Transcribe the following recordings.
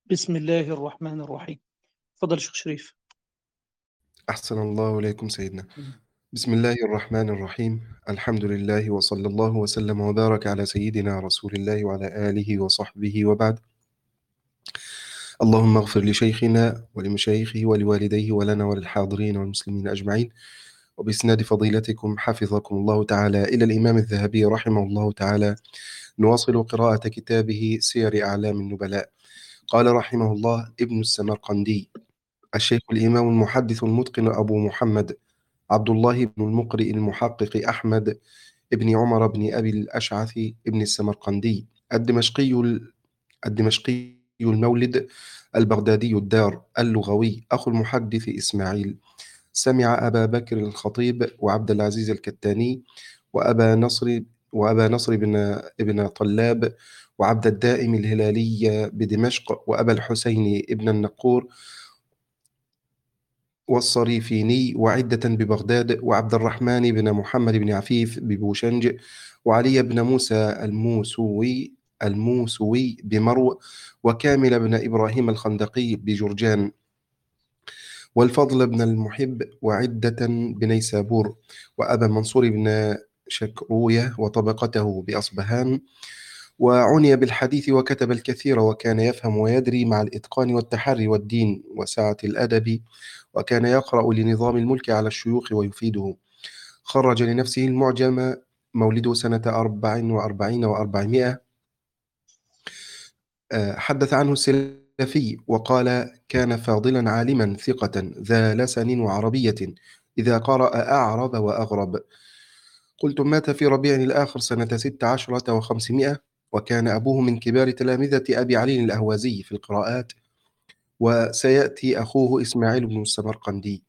بسم الله الرحمن الرحيم. تفضل شيخ شريف. أحسن الله إليكم سيدنا. مم. بسم الله الرحمن الرحيم. الحمد لله وصلى الله وسلم وبارك على سيدنا رسول الله وعلى آله وصحبه وبعد. اللهم اغفر لشيخنا ولمشايخه ولوالديه ولنا وللحاضرين والمسلمين أجمعين. وبإسناد فضيلتكم حفظكم الله تعالى إلى الإمام الذهبي رحمه الله تعالى نواصل قراءة كتابه سير أعلام النبلاء. قال رحمه الله ابن السمرقندي الشيخ الإمام المحدث المتقن أبو محمد عبد الله بن المقرئ المحقق أحمد ابن عمر بن أبي الأشعث ابن السمرقندي الدمشقي المولد البغدادي الدار اللغوي أخو المحدث إسماعيل. سمع أبا بكر الخطيب وعبد العزيز الكتاني وأبا نصر بن طلاب وعبد الدائم الهلالي بدمشق وأبا الحسين ابن النقور والصريفيني وعدة ببغداد وعبد الرحمن بن محمد بن عفيف ببوشنج وعلي بن موسى الموسوي بمرو وكامل بن إبراهيم الخندقي بجرجان والفضل بن المحب وعدة بنيسابور وأبا منصور بن شكروية وطبقته بأصبهان. وعني بالحديث وكتب الكثير وكان يفهم ويدري مع الإتقان والتحري والدين وسعة الأدب وكان يقرأ لنظام الملك على الشيوخ ويفيده. خرج لنفسه المعجم مولده سنة 44 و400. حدث عنه السلفي وقال كان فاضلا عالما ثقة ذا لسن وعربية إذا قرأ أعرب وأغرب. قلت مات في ربيع الآخر سنة 16 و500 وكان أبوه من كبار تلامذة أبي علي الأهوازي في القراءات. وسيأتي أخوه إسماعيل بن السمرقندي.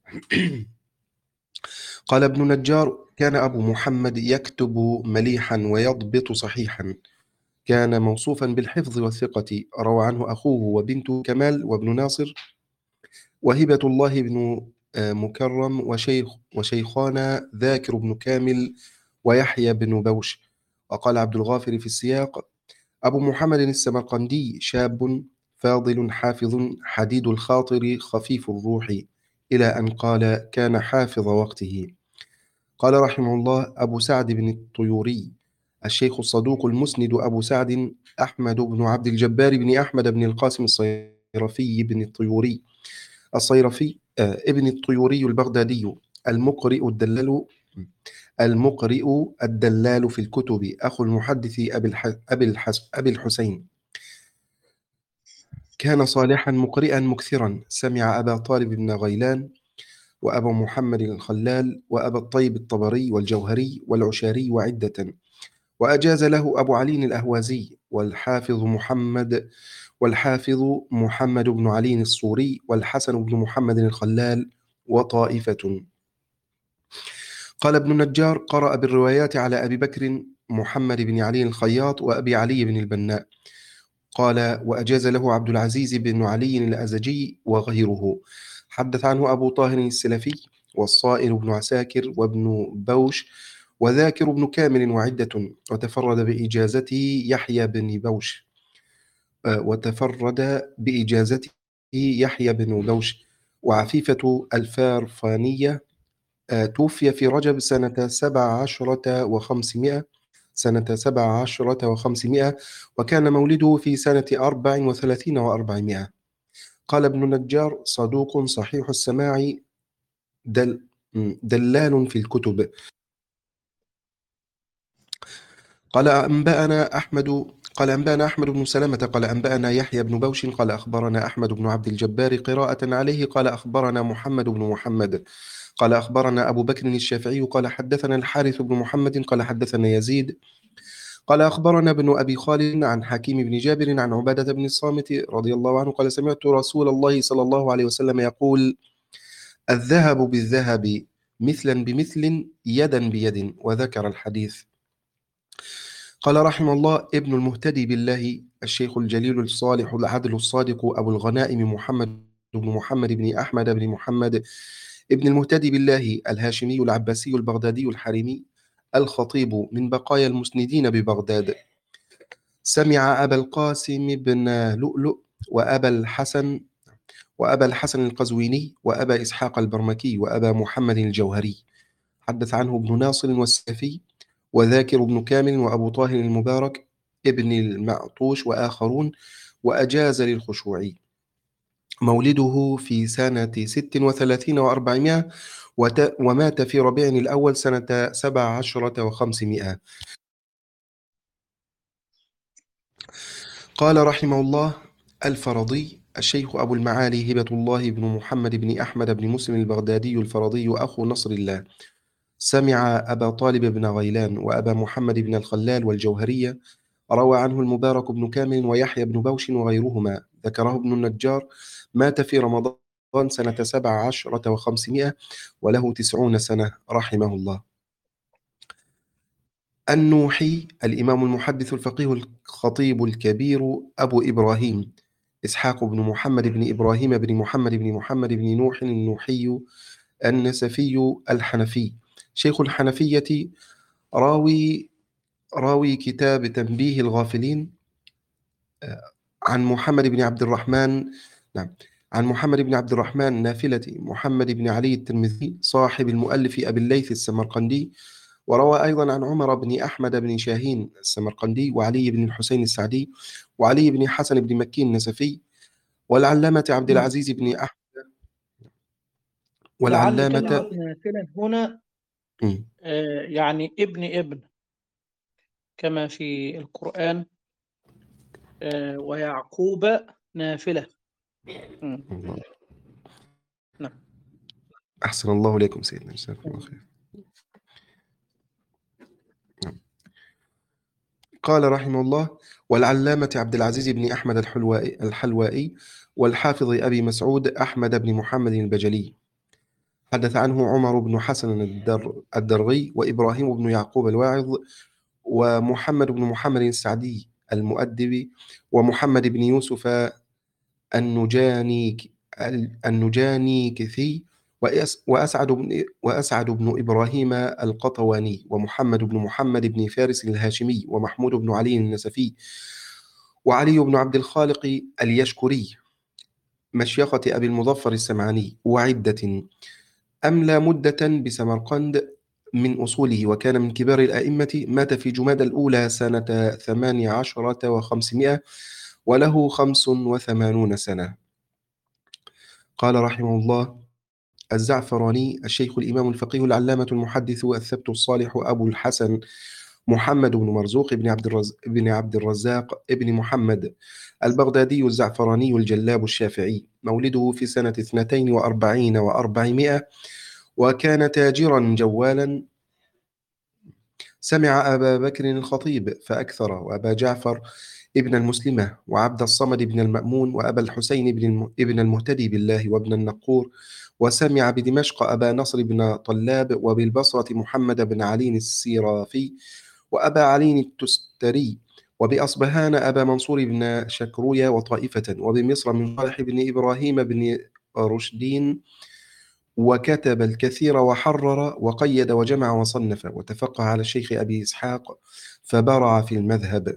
قال ابن نجار كان أبو محمد يكتب مليحا ويضبط صحيحا كان موصوفا بالحفظ والثقة. روى عنه أخوه وبنته كمال وابن ناصر وهبة الله بن مكرم وشيخانا ذاكر بن كامل ويحيى بن بوش. وقال عبد الغافر في السياق أبو محمد السمرقندي شاب فاضل حافظ حديد الخاطر خفيف الروح إلى أن قال كان حافظ وقته. قال رحمه الله أبو سعد بن الطيوري الشيخ الصدوق المسند أبو سعد أحمد بن عبد الجبار بن أحمد بن القاسم الصيرفي بن الطيوري ابن الطيوري البغدادي المقرئ الدلال في الكتب أخو المحدث أبي الحسين. كان صالحا مقرئا مكثرا. سمع أبا طالب بن غيلان وأبا محمد الخلال وأبا الطيب الطبري والجوهري والعشاري وعدة. وأجاز له أبو علي الأهوازي والحافظ محمد بن علي الصوري والحسن بن محمد الخلال وطائفة. قال ابن النجار قرأ بالروايات على أبي بكر محمد بن علي الخياط وأبي علي بن البناء. قال وأجاز له عبد العزيز بن علي الأزجي وغيره. حدث عنه أبو طاهر السلفي والصائر بن عساكر وابن بوش وذاكر بن كامل وعدة. وتفرد بإجازته يحيى بن بوش وعفيفة الفارفانية. توفي في رجب سنة 17 و500 وكان مولده في سنة 34 و400. قال ابن النجار صدوق صحيح السماع دلال في الكتب. قال أنبأنا أحمد بن سلمة قال أنبأنا يحيى بن بوش قال أخبرنا أحمد بن عبد الجبار قراءة عليه قال أخبرنا محمد بن محمد قال أخبرنا أبو بكر الشافعي قال حدثنا الحارث بن محمد قال حدثنا يزيد قال أخبرنا ابن أبي خالد عن حكيم بن جابر عن عبادة بن الصامت رضي الله عنه قال سمعت رسول الله صلى الله عليه وسلم يقول الذهب بالذهب مثلا بمثل يدا بيد وذكر الحديث. قال رحمه الله ابن المهتدي بالله الشيخ الجليل الصالح العدل الصادق أبو الغنائم محمد بن أحمد بن محمد ابن المهتدي بالله الهاشمي العباسي البغدادي الحريمي الخطيب من بقايا المسندين ببغداد. سمع أبا القاسم بن لؤلؤ وأبا الحسن القزويني وأبا إسحاق البرمكي وأبا محمد الجوهري. حدث عنه ابن ناصر والسلفي وذاكر بن كامل وأبو طاهر المبارك ابن المعطوش وآخرون، وأجاز للخشوعي. مولده في سنة 36 و400، ومات في ربيع الأول سنة 17 و500. قال رحمه الله: الفرضي الشيخ أبو المعالي هبة الله بن محمد بن أحمد بن مسلم البغدادي الفرضي أخو نصر الله، سمع أبا طالب بن غيلان وأبا محمد بن الخلال والجوهرية. روى عنه المبارك بن كامل ويحيى بن بوش وغيرهما. ذكره ابن النجار. مات في رمضان سنة 17 و500 وله 90 سنة رحمه الله. النوحي الإمام المحدث الفقيه الخطيب الكبير أبو إبراهيم إسحاق بن محمد بن إبراهيم بن محمد بن محمد بن نوح النوحي النسفي الحنفي، شيخ الحنفية، راوي كتاب تنبيه الغافلين عن محمد بن عبد الرحمن. نعم، عن محمد بن عبد الرحمن نافلة محمد بن علي الترمذي صاحب المؤلف أبي الليث السمرقندي. وروى أيضا عن عمر بن أحمد بن شاهين السمرقندي وعلي بن الحسين السعدي وعلي بن حسن بن مكي النسفي والعلامة عبد العزيز بن أحمد لعل كلمة والعلامة نافلا هنا مم. يعني ابن كما في القرآن، ويعقوب نافلة. الله. نعم. أحسن الله إليكم سيدنا، جزاكم الله خير. قال رحمه الله: والعلامة عبد العزيز بن أحمد الحلوائي والحافظ أبي مسعود أحمد بن محمد البجلي. حدث عنه عمر بن حسن الدرغي وإبراهيم بن يعقوب الواعظ ومحمد بن محمد السعدي المؤدب ومحمد بن يوسف النجاني كثي وأسعد بن إبراهيم القطواني ومحمد بن محمد بن فارس الهاشمي ومحمود بن علي النسفي وعلي بن عبد الخالق اليشكري مشيخة أبي المظفر السمعاني، وعدة. أملى مدة بسمرقند من أصوله، وكان من كبار الأئمة. مات في جمادى الأولى سنة 18 و500 وله 85 سنة. قال رحمه الله: الزعفراني الشيخ الإمام الفقيه العلامة المحدث الثبت الصالح أبو الحسن محمد بن مرزوق بن عبد الرزاق ابن محمد البغدادي الزعفراني الجلاب الشافعي. مولده في سنة 42 و400 وكان تاجرا جوالا. سمع أبا بكر الخطيب فأكثر، وأبا جعفر ابن المسلمة، وعبد الصمد بن المأمون، وأبا الحسين ابن المهتدي بالله وابن النقور. وسمع بدمشق أبا نصر بن طلاب، وبالبصرة محمد بن علي السيرافي، وأبا علي التستري، وبأصبهان أبا منصور بن شكروية وطائفة، وبمصر من صالح بن إبراهيم بن رشدين. وكتب الكثير وحرر وقيد وجمع وصنف، وتفقه على الشيخ أبي إسحاق فبرع في المذهب.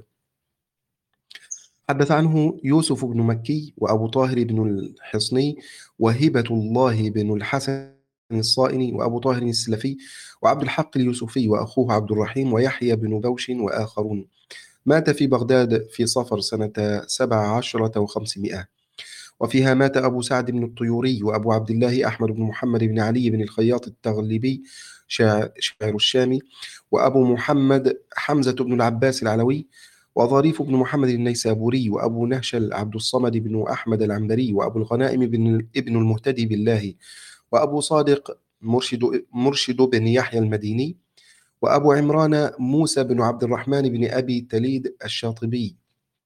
حدث عنه يوسف بن مكي وأبو طاهر بن الحصني وهبة الله بن الحسن الصائني وأبو طاهر السلفي وعبد الحق اليوسفي وأخوه عبد الرحيم ويحيى بن بوش وآخرون. مات في بغداد في صفر سنة 17 و500. وفيها مات أبو سعد بن الطيوري وأبو عبد الله أحمد بن محمد بن علي بن الخياط التغلبي شاعر الشامي، وأبو محمد حمزة بن العباس العلوي، وظريف بن محمد النيسابوري، وأبو نهشل عبد الصمد بن أحمد العنبري، وأبو الغنائم ابن المهتدي بالله، وأبو صادق مرشد بن يحيى المديني، وأبو عمران موسى بن عبد الرحمن بن أبي تليد الشاطبي.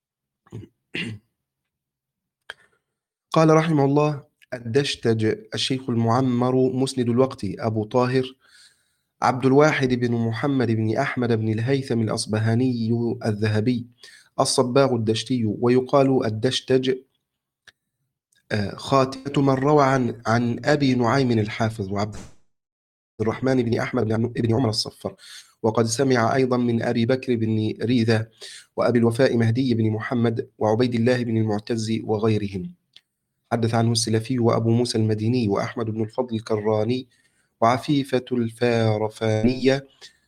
قال رحمه الله: الدشتج الشيخ المعمر مسند الوقت أبو طاهر عبد الواحد بن محمد بن أحمد بن الهيثم الأصبهاني الذهبي الصباغ الدشتي، ويقال الدشتج. خاتمة من روى عن أبي نعيم الحافظ وعبد الرحمن بن أحمد بن عمر الصفر، وقد سمع أيضا من أبي بكر بن ريذة وأبي الوفاء مهدي بن محمد وعبيد الله بن المعتز وغيرهم. حدث عنه السلفي وأبو موسى المديني وأحمد بن الفضل الكراني وعفيفة الفارفانية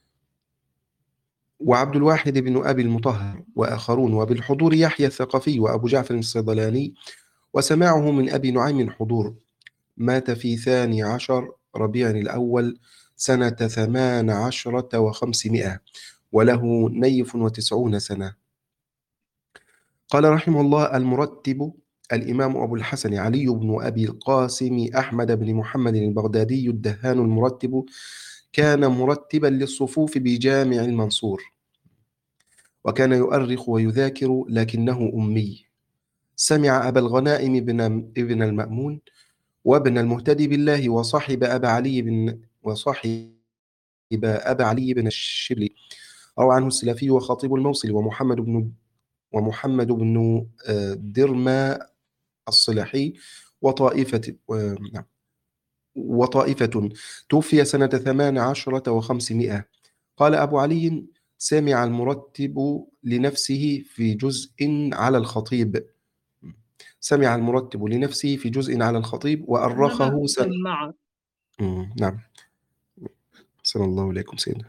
وعبد الواحد بن أبي المطهر وآخرون، وبالحضور يحيى الثقفي وأبو جعفر الصيدلاني، وسماعه من أبي نعيم حضور. مات في 12 ربيع الأول سنة 18 و500 وله 90 سنة. قال رحمه الله: المرتب الإمام أبو الحسن علي بن أبي القاسم أحمد بن محمد البغدادي الدهان المرتب، كان مرتبا للصفوف بجامع المنصور، وكان يؤرخ ويذاكر لكنه أمي. سمع أبا الغنائم ابن المأمون وابن المهتدي بالله وصاحب أبا علي بن الشبلي. روى عنه السلفي وخطيب الموصل ومحمد بن درما الصلحي وطائفة توفي سنة 18 و500. قال أبو علي: سمع المرتب لنفسه في جزء على الخطيب على الخطيب وأرخه سمع. نعم. صلى الله عليكم سيدنا.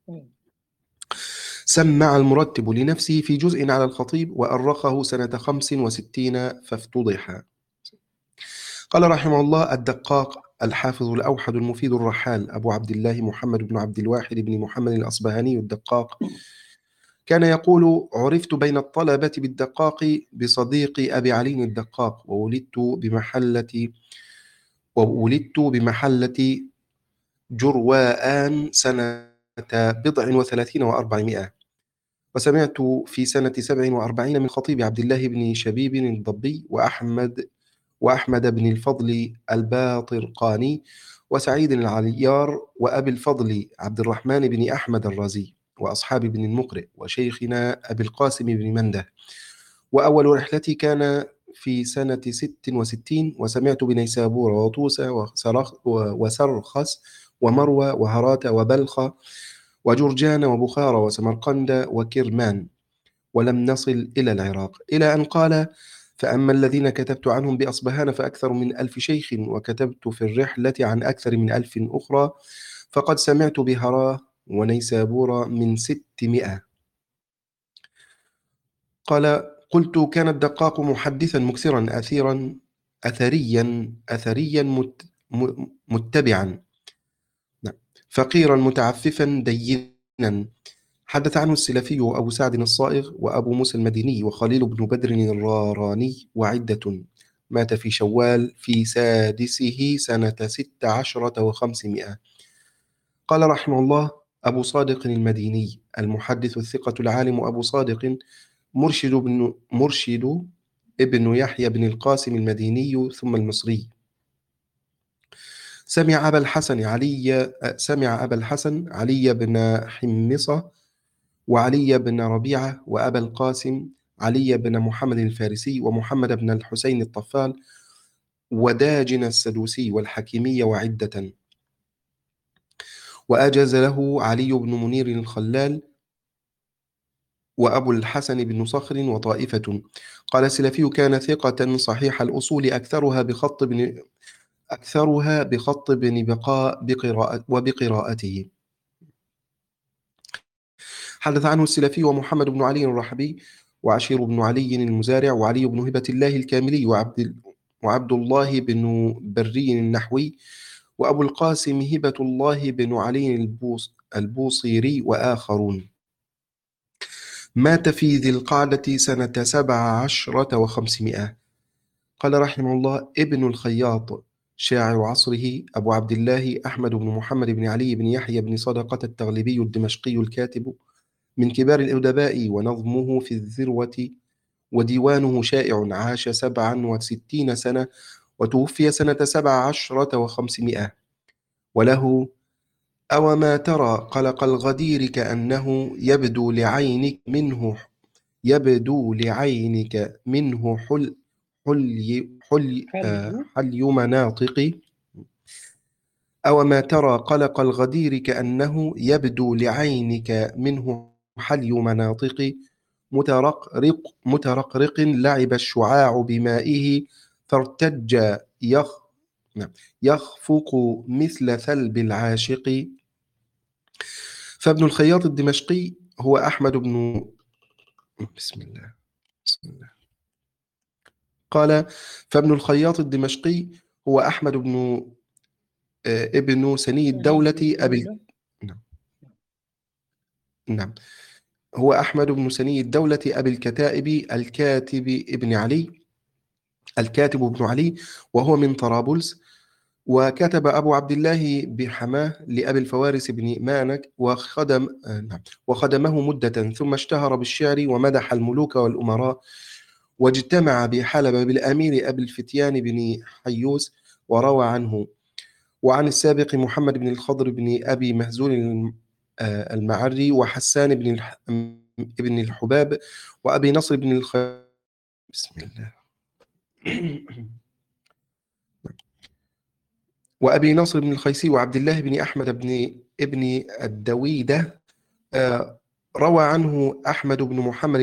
سمع المرتب لنفسه في جزء على الخطيب وأرخه سنة 65 فافتضح. قال رحمه الله: الدقاق الحافظ الأوحد المفيد الرحال أبو عبد الله محمد بن عبد الواحد بن محمد الأصبهاني الدقاق، كان يقول: عرفت بين الطلبة بالدقاق بصديق أبي علي الدقاق، وولدت بمحلة جروآن سنة 37 و400. وسمعت في سنة 47 من خطيب عبد الله بن شبيب الضبي وأحمد بن الفضل الباطرقاني وسعيد العليار وأبي الفضل عبد الرحمن بن أحمد الرازي وأصحاب بن المقرئ وشيخنا أبي القاسم بن منده. وأول رحلتي كان في سنة 66، وسمعت بنيسابور وطوسة وسرخس ومروى وهرات وبلخ وجرجان وبخارى وسمرقند وكرمان، ولم نصل إلى العراق، إلى أن قال: فأما الذين كتبت عنهم بأصبهان فأكثر من 1000 شيخ، وكتبت في الرحلة عن أكثر من 1000 أخرى، فقد سمعت بهراه ونيسابور من 600. قال: قلت: كان الدقاق محدثا مكثرا أثريا متبعا، فقيرا متعففا دينا. حدث عنه السلفي وأبو سعد الصائغ وأبو موسى المديني وخليل بن بدر الراراني وعدة. مات في شوال في سادسه سنة 16 و500. قال رحمه الله: أبو صادق المديني المحدث الثقة العالم أبو صادق مرشد ابن يحيى بن القاسم المديني ثم المصري. سمع أبا الحسن علي بن حمصة وعلي بن ربيعة وأبا القاسم علي بن محمد الفارسي ومحمد بن الحسين الطفال وداجن السدوسي والحكيمية وعدة. وأجاز له علي بن منير الخلال وأبو الحسن بن صخر وطائفة. قال السلفي: كان ثقة صحيح الأصول أكثرها بخط بن بقاء وبقراءته. حدث عنه السلفي ومحمد بن علي الرحبي وعشير بن علي المزارع وعلي بن هبة الله الكاملي وعبد الله بن بري النحوي وأبو القاسم هبة الله بن علي البوصيري وآخرون. مات في ذي القعدة سنة 17 و500. قال رحمه الله: ابن الخياط شاعر عصره أبو عبد الله أحمد بن محمد بن علي بن يحيى بن صدقة التغلبي الدمشقي الكاتب، من كبار الأدباء ونظمه في الذروة وديوانه شائع. عاش 67 سنة وتوفي سنة 17 و500. وله: أوما ترى قلق الغدير كأنه يبدو لعينك منه حلي مناطق أو ما ترى قلق الغدير كأنه يبدو لعينك منه حلي مناطق مترقرق لعب الشعاع بمائه فارتج نعم، يخفق مثل ثلب العاشق. فابن الخياط الدمشقي هو أحمد بن بسم الله بسم الله قال فابن الخياط الدمشقي هو أحمد بن ابن سني الدولة أبي نعم نعم هو أحمد بن سني الدولة أبي الكتائب الكاتب ابن علي، وهو من طرابلس. وكتب أبو عبد الله بحماه لأبي الفوارس بن مانك وخدمه مدة، ثم اشتهر بالشعر ومدح الملوك والأمراء، واجتمع بحلب بالأمير أبي الفتيان بن حيوس وروى عنه. وعن السابق محمد بن الخضر بن أبي مهزول المعري، وحسان بن الحباب، وأبي نصر بن بسم الله وأبي نصر بن الخيسي، وعبد الله بن أحمد بن ابن الدويدة. روى عنه أحمد بن محمد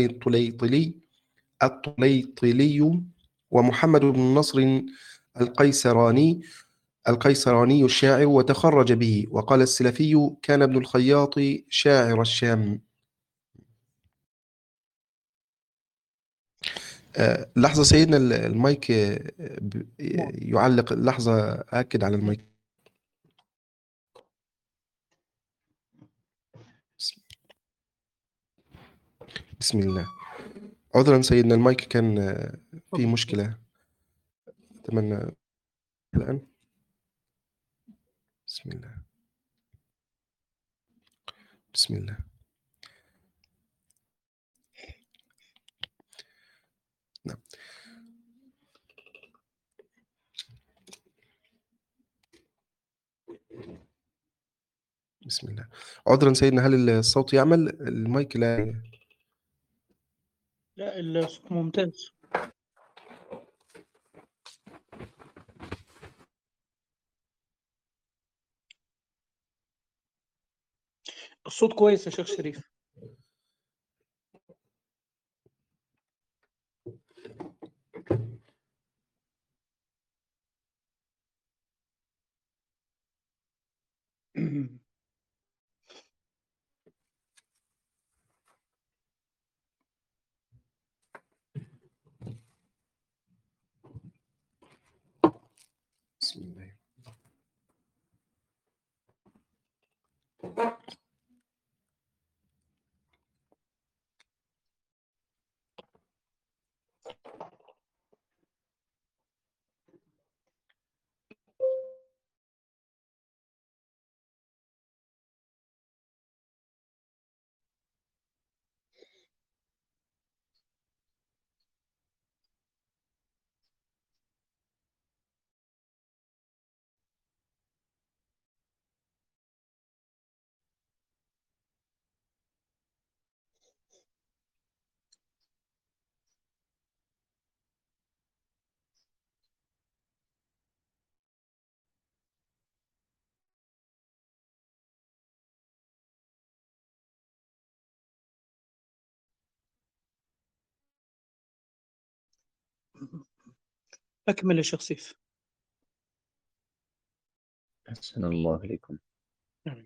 الطليطلي، ومحمد بن نصر القيسراني الشاعر، وتخرج به. وقال السلفي كان ابن الخياط شاعر الشام. لحظة سيدنا المايك يعلق لحظة، أكد على المايك. بسم الله. عذرا سيدنا المايك كان فيه مشكلة، أتمنى الآن. بسم الله بسم الله نعم. بسم الله. عذرا سيدنا، هل الصوت يعمل؟ المايك لا. لا، الصوت ممتاز. الصوت كويس يا شيخ شريف. بسم الله. أكمل يا شيخ سيف. أحسن الله إليكم. نعم.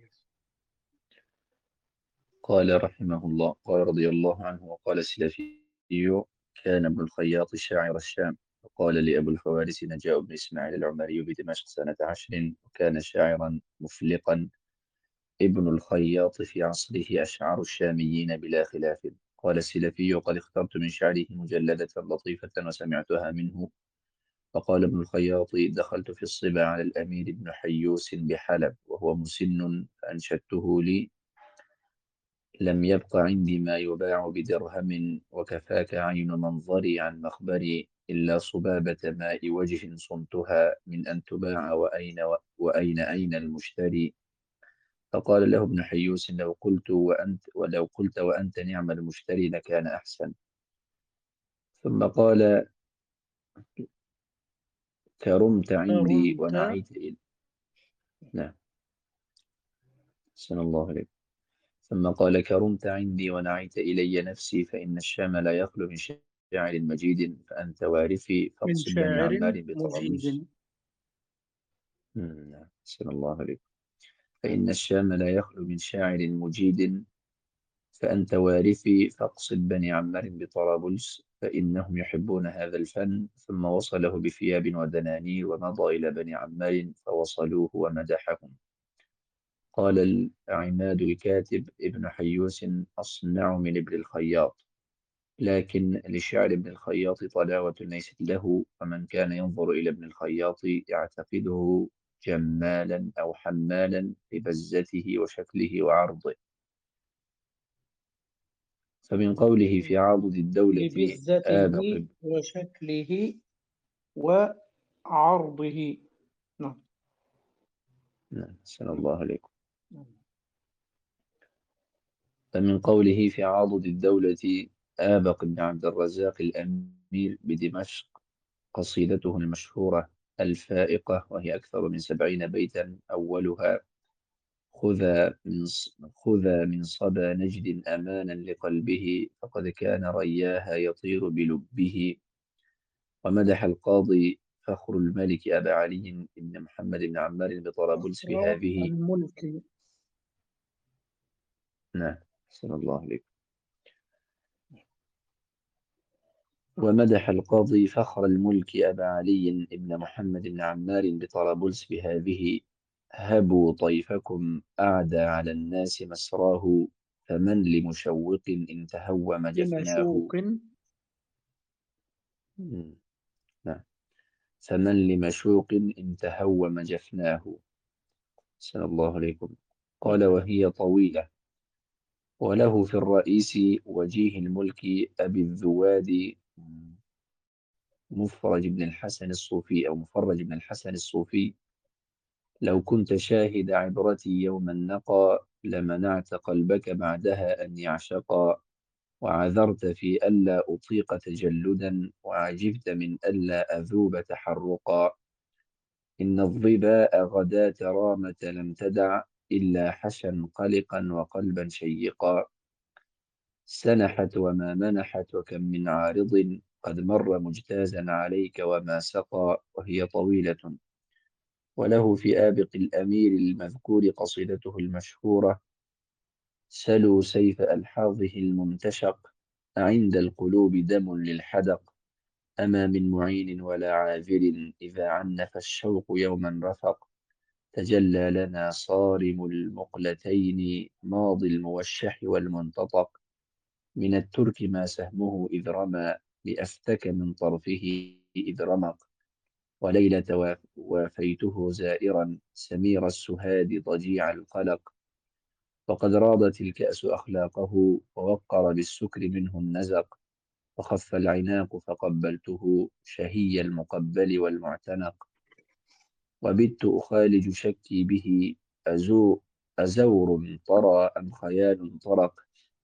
قال رحمه الله، قال رضي الله عنه، وقال السلفي كان ابن الخياط شاعر الشام، وقال لأبو الفوارس نجاء بن إسماعيل العمري بدمشق سنة 10، وكان شاعرا مفلقا. ابن الخياط في عصره أشعر الشاميين بلا خلاف. قال السلفي قد اخترت من شعره مجلدة لطيفة وسمعتها منه. فقال ابن الخياط دخلت في الصبا على الأمير بن حيوس بحلب وهو مسن، فأنشدته لي: لم يبق عندي ما يباع بدرهم، وكفاك عين منظري عن مخبري، إلا صبابة ماء وجه صنتها من أن تباع، وأين المشتري. فقال له ابن حيوس: ولو قلت وأنت نعم المشتري لكان أحسن. ثم قال: كرمت عندي كرمت. ونعيت نعم. أحسن الله عليك. ثم قال: كرمت عندي ونعيت إلي نفسي، فإن الشام لا يخلو من شاعر مجيد، فأنت وارثي من فاقصد بني شاعر عمار بطرابلس. مجيد. نعم. أحسن الله عليك. فإن الشام لا يخلو من شاعر مجيد، فأنت وارثي فاقصد بني عمار بطرابلس، فإنهم يحبون هذا الفن. ثم وصله بثياب ودنانير، ومضى إلى بني عمار فوصلوه ومدحهم. قال العماد الكاتب ابن حيوس: أصنع من ابن الخياط، لكن لشعر ابن الخياط طلاوة ليست له، ومن كان ينظر إلى ابن الخياط يعتقده جمالا أو حمالا لبزته وشكله وعرضه. فمن قوله في عضد الدولة آبق. لبزته وشكله وعرضه. نعم. نعم. سلام الله عليكم. فمن قوله في عضد الدولة آبق بن عبد الرزاق الأمير بدمشق قصيدته المشهورة الفائقة، وهي أكثر من 70 بيتا. أولها: خذا من صبا نجد أمانا لقلبه، فقد كان رياها يطير بلبه. ومدح القاضي فخر الملك أبا علي بن محمد بن عمار بطرابلس فخر بهذه. الملك. نعم. صلى الله عليه. ومدح القاضي فخر الملك أبا علي بن محمد بن عمار بطرابلس بهذه: هبوا طيفكم أعدى على الناس مسراه، فمن لمشوق إن تهوم جفناه. لمشوق. مم. نعم. فمن لمشوق إن تهوم جفناه. صلى الله عليكم. قال: وهي طويلة. وله في الرئيس وجيه الملك أبي الذواد مفرج بن الحسن الصوفي، أو مفرج بن الحسن الصوفي: لو كنت شاهد عبرتي يوم النقى، لمنعت قلبك بعدها أن يعشقا، وعذرت في ألا أطيق تجلدا، وعجبت من ألا أذوب تحرقا. إن الظباء غداة رامة لم تدع إلا حشا قلقا وقلبا شيقا. سنحت وما منحت، وكم من عارض قد مر مجتازا عليك وما سقى. وهي طويلة. وله في آبق الأمير المذكور قصيدته المشهورة: سلوا سيف ألحاظه الممتشق، أعند القلوب دم للحدق، أما من معين ولا عاذر، إذا عنف الشوق يوما رفق. تجلى لنا صارم المقلتين، ماضي الموشح والمنتطق، من الترك ما سهمه إذ رمى، لأفتك من طرفه إذ رمق. وليلة وافيته زائرا، سمير السهاد ضجيع القلق، وقد راضت الكأس أخلاقه، ووقر بالسكر منه النزق. وخف العناق فقبلته، شهي المقبل والمعتنق. وبت أخالج شكي به، أزور طرى أم خيال طرق.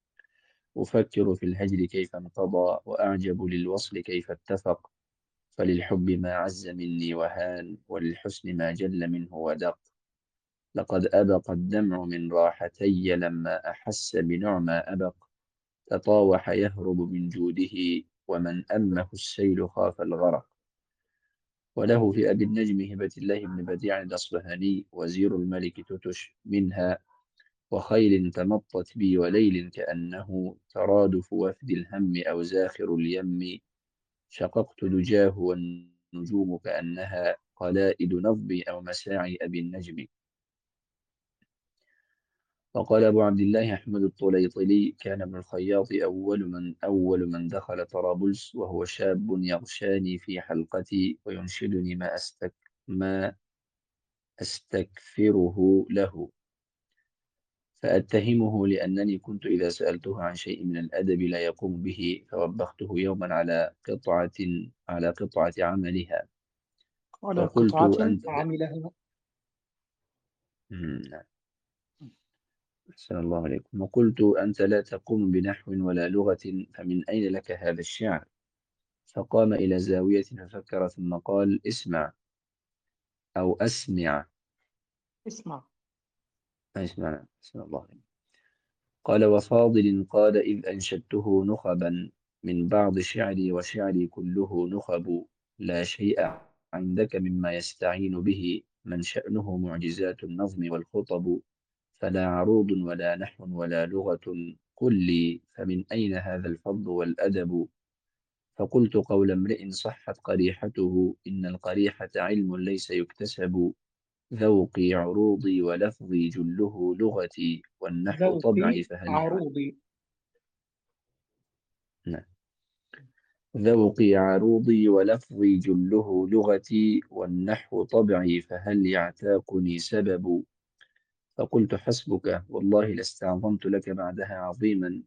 أفكر في الهجر كيف انقضى، وأعجب للوصل كيف اتفق. فللحب ما عز مني وهان، وللحسن ما جل منه ودق. لقد أبق الدمع من راحتي، لما أحس بنعمى أبق. تطاوح يهرب من جوده، ومن أمه السيل خاف الغرق. وله في أبي النجم هبة الله بن بديع الأصبهاني وزير الملك توتش منها: وخيل تمطت بي، وليل كأنه ترادف وفد الهم أو زاخر اليم. شققت دجاه والنجوم كأنها قلائد نظبي أو مساعي أبي النجم. وقال أبو عبد الله أحمد الطليطلي: كان ابن الخياط أول من دخل طرابلس، وهو شاب يغشاني في حلقتي، وينشدني ما أستكثره له، فأتهمه لأنني كنت إذا سألته عن شيء من الأدب لا يقوم به، فوبخته يوما على قطعة عملها، على فقلت: قطعة أنت عملها. نعم. أحسن الله عليكم. وقلت: أنت لا تقوم بنحو ولا لغة، فمن أين لك هذا الشعر؟ فقام إلى زاوية ففكر، ثم قال: اسمع أو أسمع. اسمع. اسمعنا. بسم الله. قال وفاضل قال إذ أنشدته نخبا من بعض شعري وشعري كله نخب لا شيء عندك مما يستعين به من شأنه معجزات النظم والخطب فلا عروض ولا نحو ولا لغة قل لي فمن أين هذا الفضل والأدب فقلت قول امرئ صحت قريحته إن القريحة علم ليس يكتسب ذوقي عروضي ولفظي جله لغتي والنحو طبعي ذوقي فهل عروضي. نعم. ذوقي عروضي ولفظي جله لغتي والنحو طبعي فهل يعتاقني سبب فقلت حسبك والله لاستعظمت لك بعدها عظيما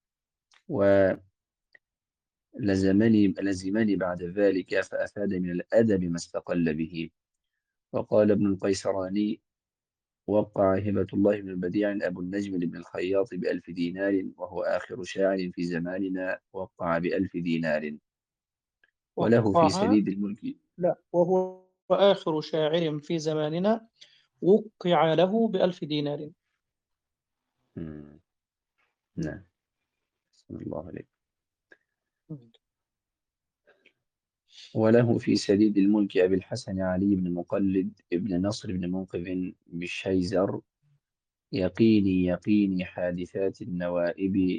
لزمني بعد ذلك فأفاد من الأدب ما استقل به. وقال ابن القيسراني وقع هبة الله بن البديع أبو النجم بن الخياط ب1000 دينار وهو آخر شاعر في زماننا وقع ب1000 دينار وله في وقع، سديد الملك. لا، وهو آخر شاعر في زماننا وقع له ب1000 دينار. مم. نعم. بسم الله عليك. وله في سديد الملك أبي الحسن علي بن مقلد ابن نصر بن منقذ بالشيزر يقيني حادثات النوائب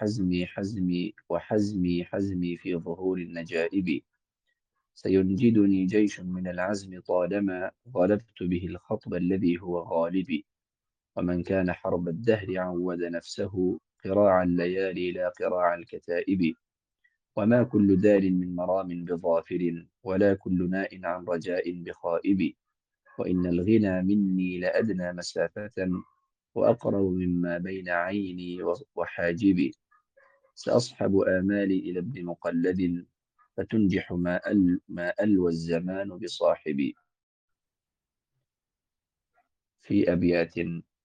وحزمي في ظهور النجائب سينجدني جيش من العزم طالما غلبت به الخطب الذي هو غالبي ومن كان حرب الدهر عود نفسه قراع الليالي لا قراع الكتائب وما كل دار من مرام بظافر ولا كل ناء عن رجاء بخائب وإن الغنى مني لأدنى مسافة وأقرب مما بين عيني وحاجبي سأصحب آمالي إلى ابن مقلد فتنجح ما ألوى الزمان بصاحبي. في أبيات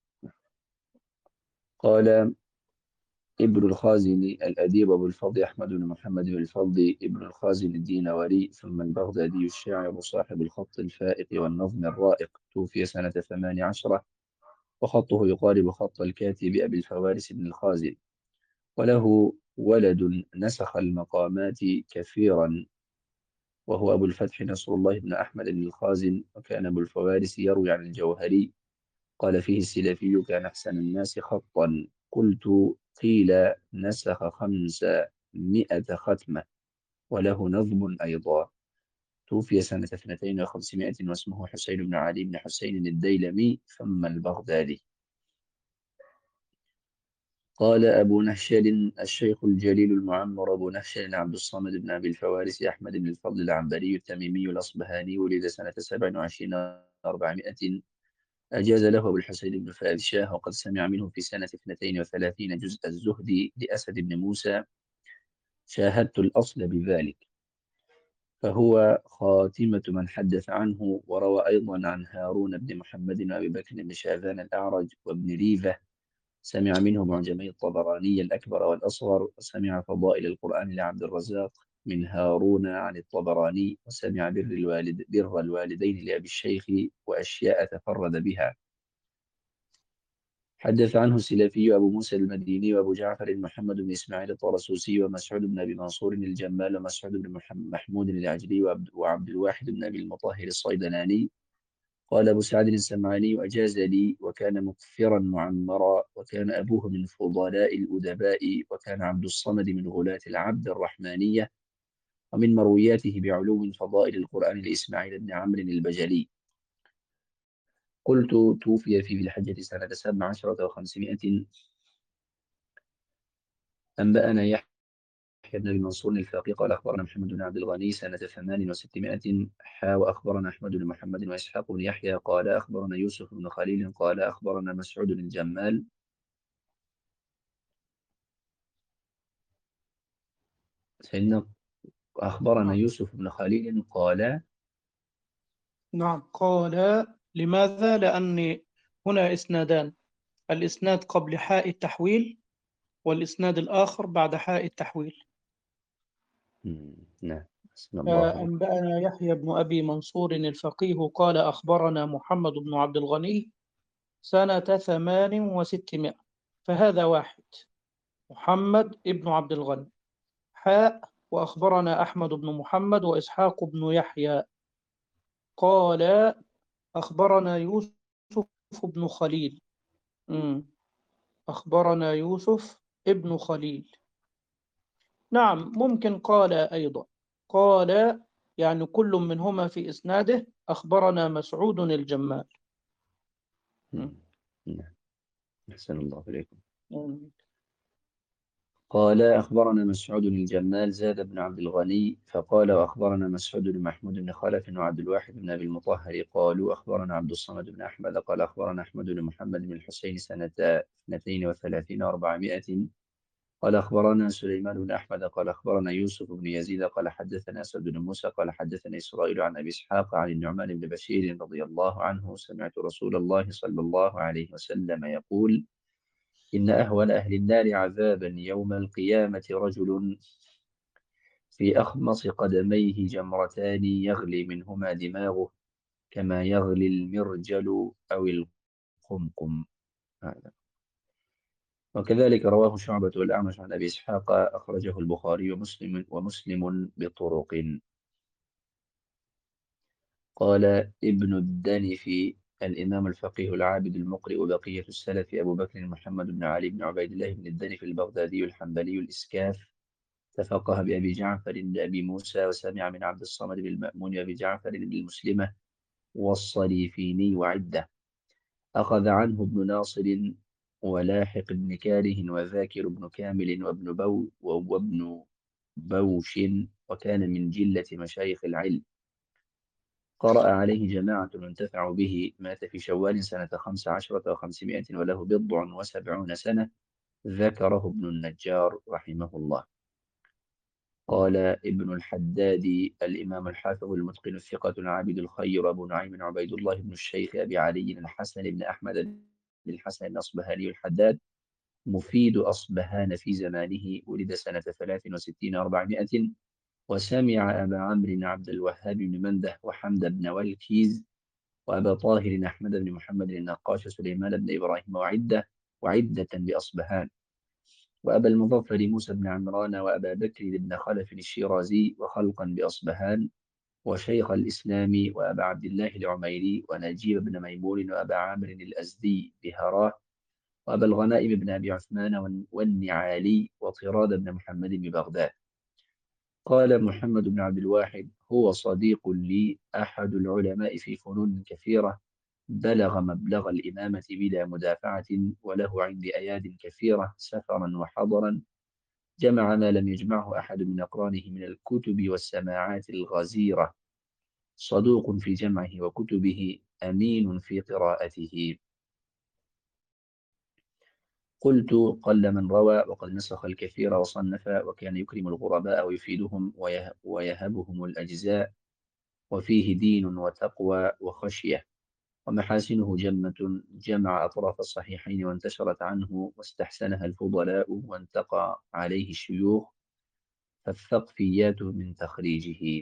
قال ابن الخازن الأديب أبو الفضل أحمد بن محمد بن الفضل ابن الخازن الدينوري ثم البغدادي الشاعر صاحب الخط الفائق والنظم الرائق توفي سنة 18 وخطه يقارب خط الكاتب أبي الفوارس بن الخازن وله ولد نسخ المقامات كثيرا وهو أبو الفتح نصر الله بن أحمد بن الخازن وكان أبو الفوارس يروي عن الجوهري قال فيه السلفي كان أحسن الناس خطا قلت قيل نسخ 500 ختمة وله نظم أيضا توفي سنة 2500 واسمه حسين بن علي بن حسين الديلمي ثم البغدادي. قال أبو نهشل الشيخ الجليل المعمر أبو نهشل عبد الصمد بن أبي الفوارس أحمد بن الفضل العنبري التميمي الأصبهاني ولد سنة 27 و400 أجاز له أبو الحسين بن فؤاد شاه وقد سمع منه في سنة 32 جزء الزهد لأسد بن موسى شاهدت الأصل بذلك فهو خاتمة من حدث عنه وروى أيضا عن هارون بن محمد وأبي بكر بن شاذان الأعرج وابن ريفة سمع منه معجمي الطبراني الأكبر والأصغر وسمع فضائل القرآن لعبد الرزاق من هارون عن الطبراني وسمع بر الوالدين لأبي الشيخ وأشياء تفرد بها. حدث عنه السلفي أبو موسى المديني وأبو جعفر محمد بن إسماعيل الطرسوسي ومسعود بن أبي منصور الجمال ومسعود بن محمود العجلي وعبد الواحد بن أبي المطهر الصيدلاني. قال أبو سعد السمعاني أجاز لي وكان مكثرا معمرا وكان أبوه من فضلاء الأدباء وكان عبد الصمد من غلاة العبد الرحمانية ومن مروياته بعلو فضائل القرآن لإسماعيل بن عمرو البجلي. قلت توفي في ذي الحجة سنة 17 و500. أنبأنا يحيى بن أبي منصور الفقيه قال أخبرنا محمد بن عبد الغني سنة 68 وأخبرنا أحمد بن محمد وإسحاق بن يحيى قال أخبرنا يوسف بن خليل قال أخبرنا مسعود الجمال سيدنا أخبرنا نعم. يوسف بن خليل قال نعم، قال لماذا؟ لأن هنا إسنادان، الإسناد قبل حاء التحويل والإسناد الآخر بعد حاء التحويل. نعم. بسم الله عليك. أنبأنا يحيى بن أبي منصور الفقيه قال أخبرنا محمد بن عبد الغني سنة 8 و600. فهذا واحد، محمد ابن عبد الغني. حاء وأخبرنا أحمد بن محمد وإسحاق بن يحيى قال أخبرنا يوسف بن خليل. أخبرنا يوسف ابن خليل. نعم، ممكن قال أيضا. قال يعني كل منهما في إسناده أخبرنا مسعود الجمال. نعم. أحسن الله إليكم. مم. قال أخبرنا مسعود الجمال زاد بن عبد الغني فقال وأخبرنا مسعود بن محمود بن خلف وعبد الواحد بن أبي المطهر قالوا أخبرنا عبد الصمد بن أحمد قال أخبرنا أحمد بن محمد بن الحسين سنة 32 و400. قال أخبرنا سليمان بن أحمد قال أخبرنا يوسف بن يزيد قال حدثنا أسد بن موسى قال حدثنا إسرائيل عن أبي إسحاق عن النعمان بن بشير رضي الله عنه سمعت رسول الله صلى الله عليه وسلم يقول إن أهون أهل النار عذابا يوم القيامة رجل في أخمص قدميه جمرتان يغلي منهما دماغه كما يغلي المرجل أو القمقم. هذا وكذلك رواه شعبة والأعمش عن أبي إسحاق أخرجه البخاري ومسلم بطرق. قال ابن الدنفي الإمام الفقيه العابد المقرئ بقية السلف أبو بكر محمد بن علي بن عبيد الله بن الدنفي البغدادي الحنبلي الإسكاف تفقه بأبي جعفر بأبي موسى وسمع من عبد الصمد بن المأمون وأبي جعفر بن المسلمة والصليفيني وعدة. أخذ عنه ابن ناصر ولاحق بن كاره وذاكر بن كامل وابن بوش وكان من جلة مشايخ العلم. قرأ عليه جماعة وانتفعوا به. مات في شوال سنة 15 و500 وله 70 سنة. ذكره ابن النجار رحمه الله. قال ابن الحداد الإمام الحافظ المتقن الثقة العابد الخير أبو نعيم عبيد الله بن الشيخ أبي علي الحسن بن أحمد بن الحسن الأصبهاني الحداد مفيد أصبهان في زمانه. ولد سنة 63 و400 وسمع أبا عمرو عبد الوهاب بن منده وحمد بن والكيز وأبا طاهر أحمد بن محمد النقاش سليمان بن إبراهيم وعدة بأصبهان وأبا المظفر موسى بن عمران وأبا بكر بن خلف الشيرازي وخلقا بأصبهان وشيخ الإسلام وأبا عبد الله العميري ونجيب بن ميمون وأبا عامر الأزدي بهراه وأبا الغنائم بن أبي عثمان والنعالي وطراد بن محمد ببغداد. قال محمد بن عبد الواحد هو صديق لي أحد العلماء في فنون كثيرة بلغ مبلغ الإمامة بلا مدافعة وله عندي أياد كثيرة سفرا وحضرا جمع ما لم يجمعه أحد من أقرانه من الكتب والسماعات الغزيرة صدوق في جمعه وكتبه أمين في قراءته. قلت قل من روى وقد نسخ الكثير وصنف وكان يكرم الغرباء ويفيدهم ويهبهم الأجزاء وفيه دين وتقوى وخشية ومحاسنه جمة جمع أطراف الصحيحين وانتشرت عنه واستحسنها الفضلاء وانتقى عليه الشيوخ فالثقفيات من تخريجه.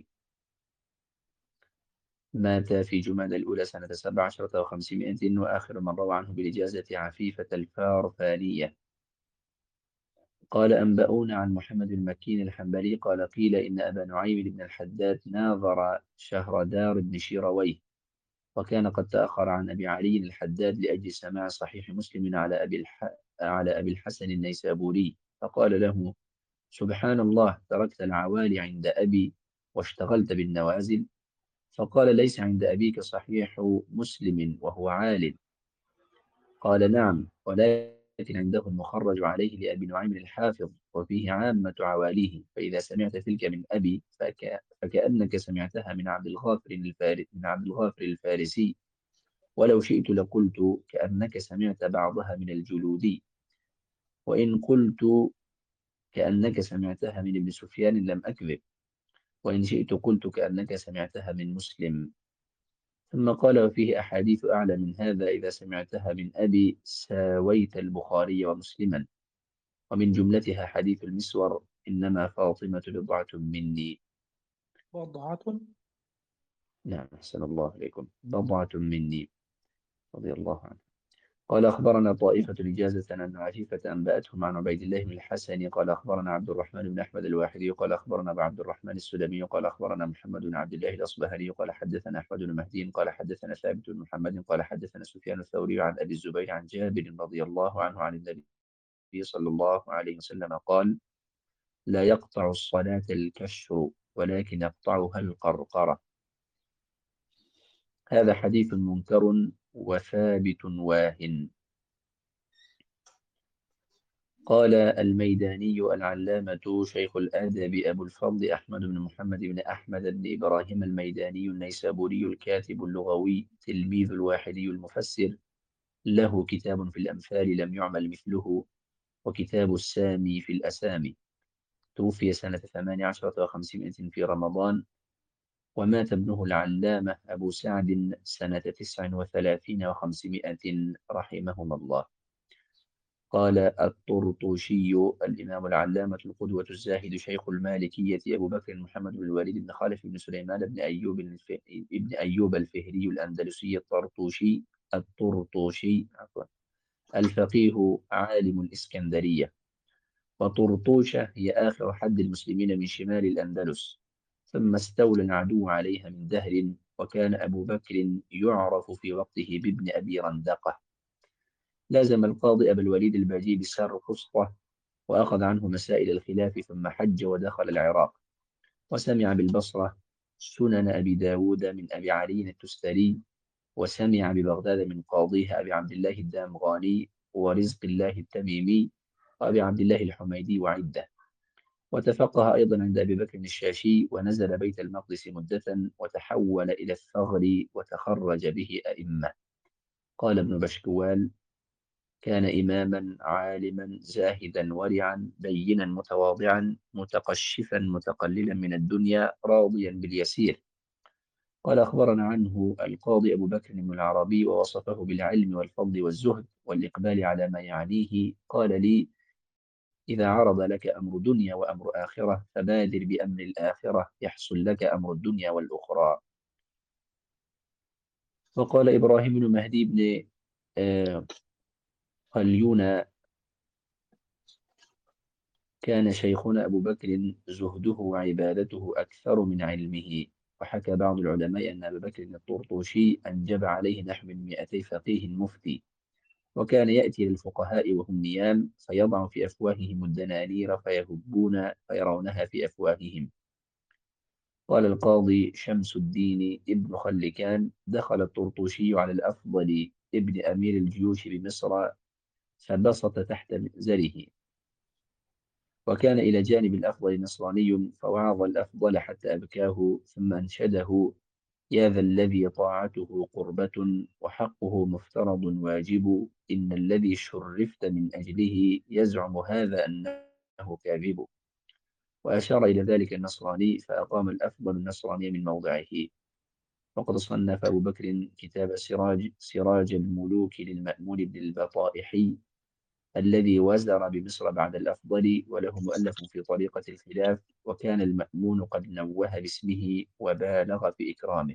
مات في جمادى الأولى سنة 17 و500 وآخر من روى عنه بالإجازة عفيفة الفارفانية. قال أنبؤونا عن محمد المكين الحنبلي قال قيل إن أبا نعيم بن الحداد ناظر شهردار بن شيرويه وكان قد تأخر عن أبي علي الحداد لأجل سماع صحيح مسلم على أبي الحسن النيسابوري فقال له سبحان الله تركت العوالي عند أبي واشتغلت بالنوازل. فقال ليس عند أبيك صحيح مسلم وهو عال. قال نعم ولكن عنده المخرج عليه لأبي نعيم الحافظ وفيه عامة عواليه فإذا سمعت تلك من أبي فكأنك سمعتها من عبد الغافر الفارسي ولو شئت لقلت كأنك سمعت بعضها من الجلودي وإن قلت كأنك سمعتها من ابن سفيان لم أكذب وإن شئت قلت كأنك سمعتها من مسلم. ثم قال وفيه أحاديث أعلى من هذا إذا سمعتها من أبي ساويت البخاري ومسلما ومن جملتها حديث المسور إنما فاطمة بضعة مني. بضعة. نعم أحسن الله إليكم بضعة مني رضي الله عنه. قال أخبرنا طائفة إجازة أن عفيفة أنبأتهم عن عبيد الله بن الحسن قال أخبرنا عبد الرحمن بن أحمد الواحدي قال أخبرنا أبو عبد الرحمن السلمي قال أخبرنا محمد بن عبد الله الأصبهاني قال حدثنا أحمد بن مهدي قال حدثنا ثابت بن محمد قال حدثنا سفيان الثوري عن أبي الزبير عن جابر رضي الله عنه عن النبي صلى الله عليه وسلم قال: لا يقطع الصلاة الكشر ولكن يقطعها القرقرة. هذا حديث منكر وثابت واهن. قال الميداني العلامة شيخ الآدب أبو الفضل أحمد بن محمد بن أحمد بن إبراهيم الميداني النيسابوري الكاتب اللغوي تلميذ الواحدي المفسر، له كتاب في الأمثال لم يعمل مثله، وكتاب السامي في الأسامي. توفي سنة 18 و500 في رمضان، ومات ابنه العلامة أبو سعد سنة 39 و500 رحمهما الله. قال الطرطوشي الإمام العلامة القدوة الزاهد شيخ المالكية أبو بكر محمد بن الوليد بن خالف بن سليمان بن أيوب الفهري الأندلسي الطرطوشي الفقيه عالم الإسكندرية. وطرطوشة هي آخر حد المسلمين من شمال الأندلس، ثم استولى العدو عليها من دهر، وكان أبو بكر يعرف في وقته بابن أبي رندقة. لازم القاضي أبا الوليد الباجي بسار قسطة، وأخذ عنه مسائل الخلاف، ثم حج ودخل العراق، وسمع بالبصرة سنن أبي داود من أبي علي التستري، وسمع ببغداد من قاضيها أبي عبد الله الدامغاني ورزق الله التميمي وأبي عبد الله الحميدي وعدة. وتفقه أيضا عند أبي بكر الشاشي، ونزل بيت المقدس مدة، وتحول إلى الثغر، وتخرج به أئمة. قال ابن بشكوال: كان إماما عالما زاهدا ورعا دينا متواضعا متقشفا متقللا من الدنيا راضيا باليسير. قال أخبرنا عنه القاضي أبو بكر بن العربي، ووصفه بالعلم والفضل والزهد والإقبال على ما يعنيه. قال لي: إذا عرض لك أمر دنيا وأمر آخرة فبادر بأمر الآخرة يحصل لك أمر الدنيا والأخرى. وقال إبراهيم بن مهدي بن قليون: كان شيخنا أبو بكر زهده وعبادته أكثر من علمه. وحكى بعض العلماء أن أبا بكر الطرطوشي أنجب عليه نحو من 200 فقيه مفتي، وكان يأتي للفقهاء وهم نيام، فيضع في أفواههم الدنانير فيهبون فيرونها في أفواههم. قال القاضي شمس الدين ابن خلكان: دخل الطرطوشي على الأفضل ابن أمير الجيوش بمصر، فبسط تحت مئزره، وكان إلى جانب الأفضل نصراني، فوعظ الأفضل حتى أبكاه، ثم أنشده: يا ذا الذي طاعته قربة وحقه مفترض واجب، إن الذي شرفت من أجله يزعم هذا أنه كاذب. وأشار إلى ذلك النصراني، فأقام الأفضل النصراني من موضعه. وقد صنف أبو بكر كتاب سراج الملوك للمأمون بن البطائحي الذي وزر بمصر بعد الأفضل، وله مؤلف في طريقة الخلاف، وكان المأمون قد نوه باسمه وبالغ في إكرامه.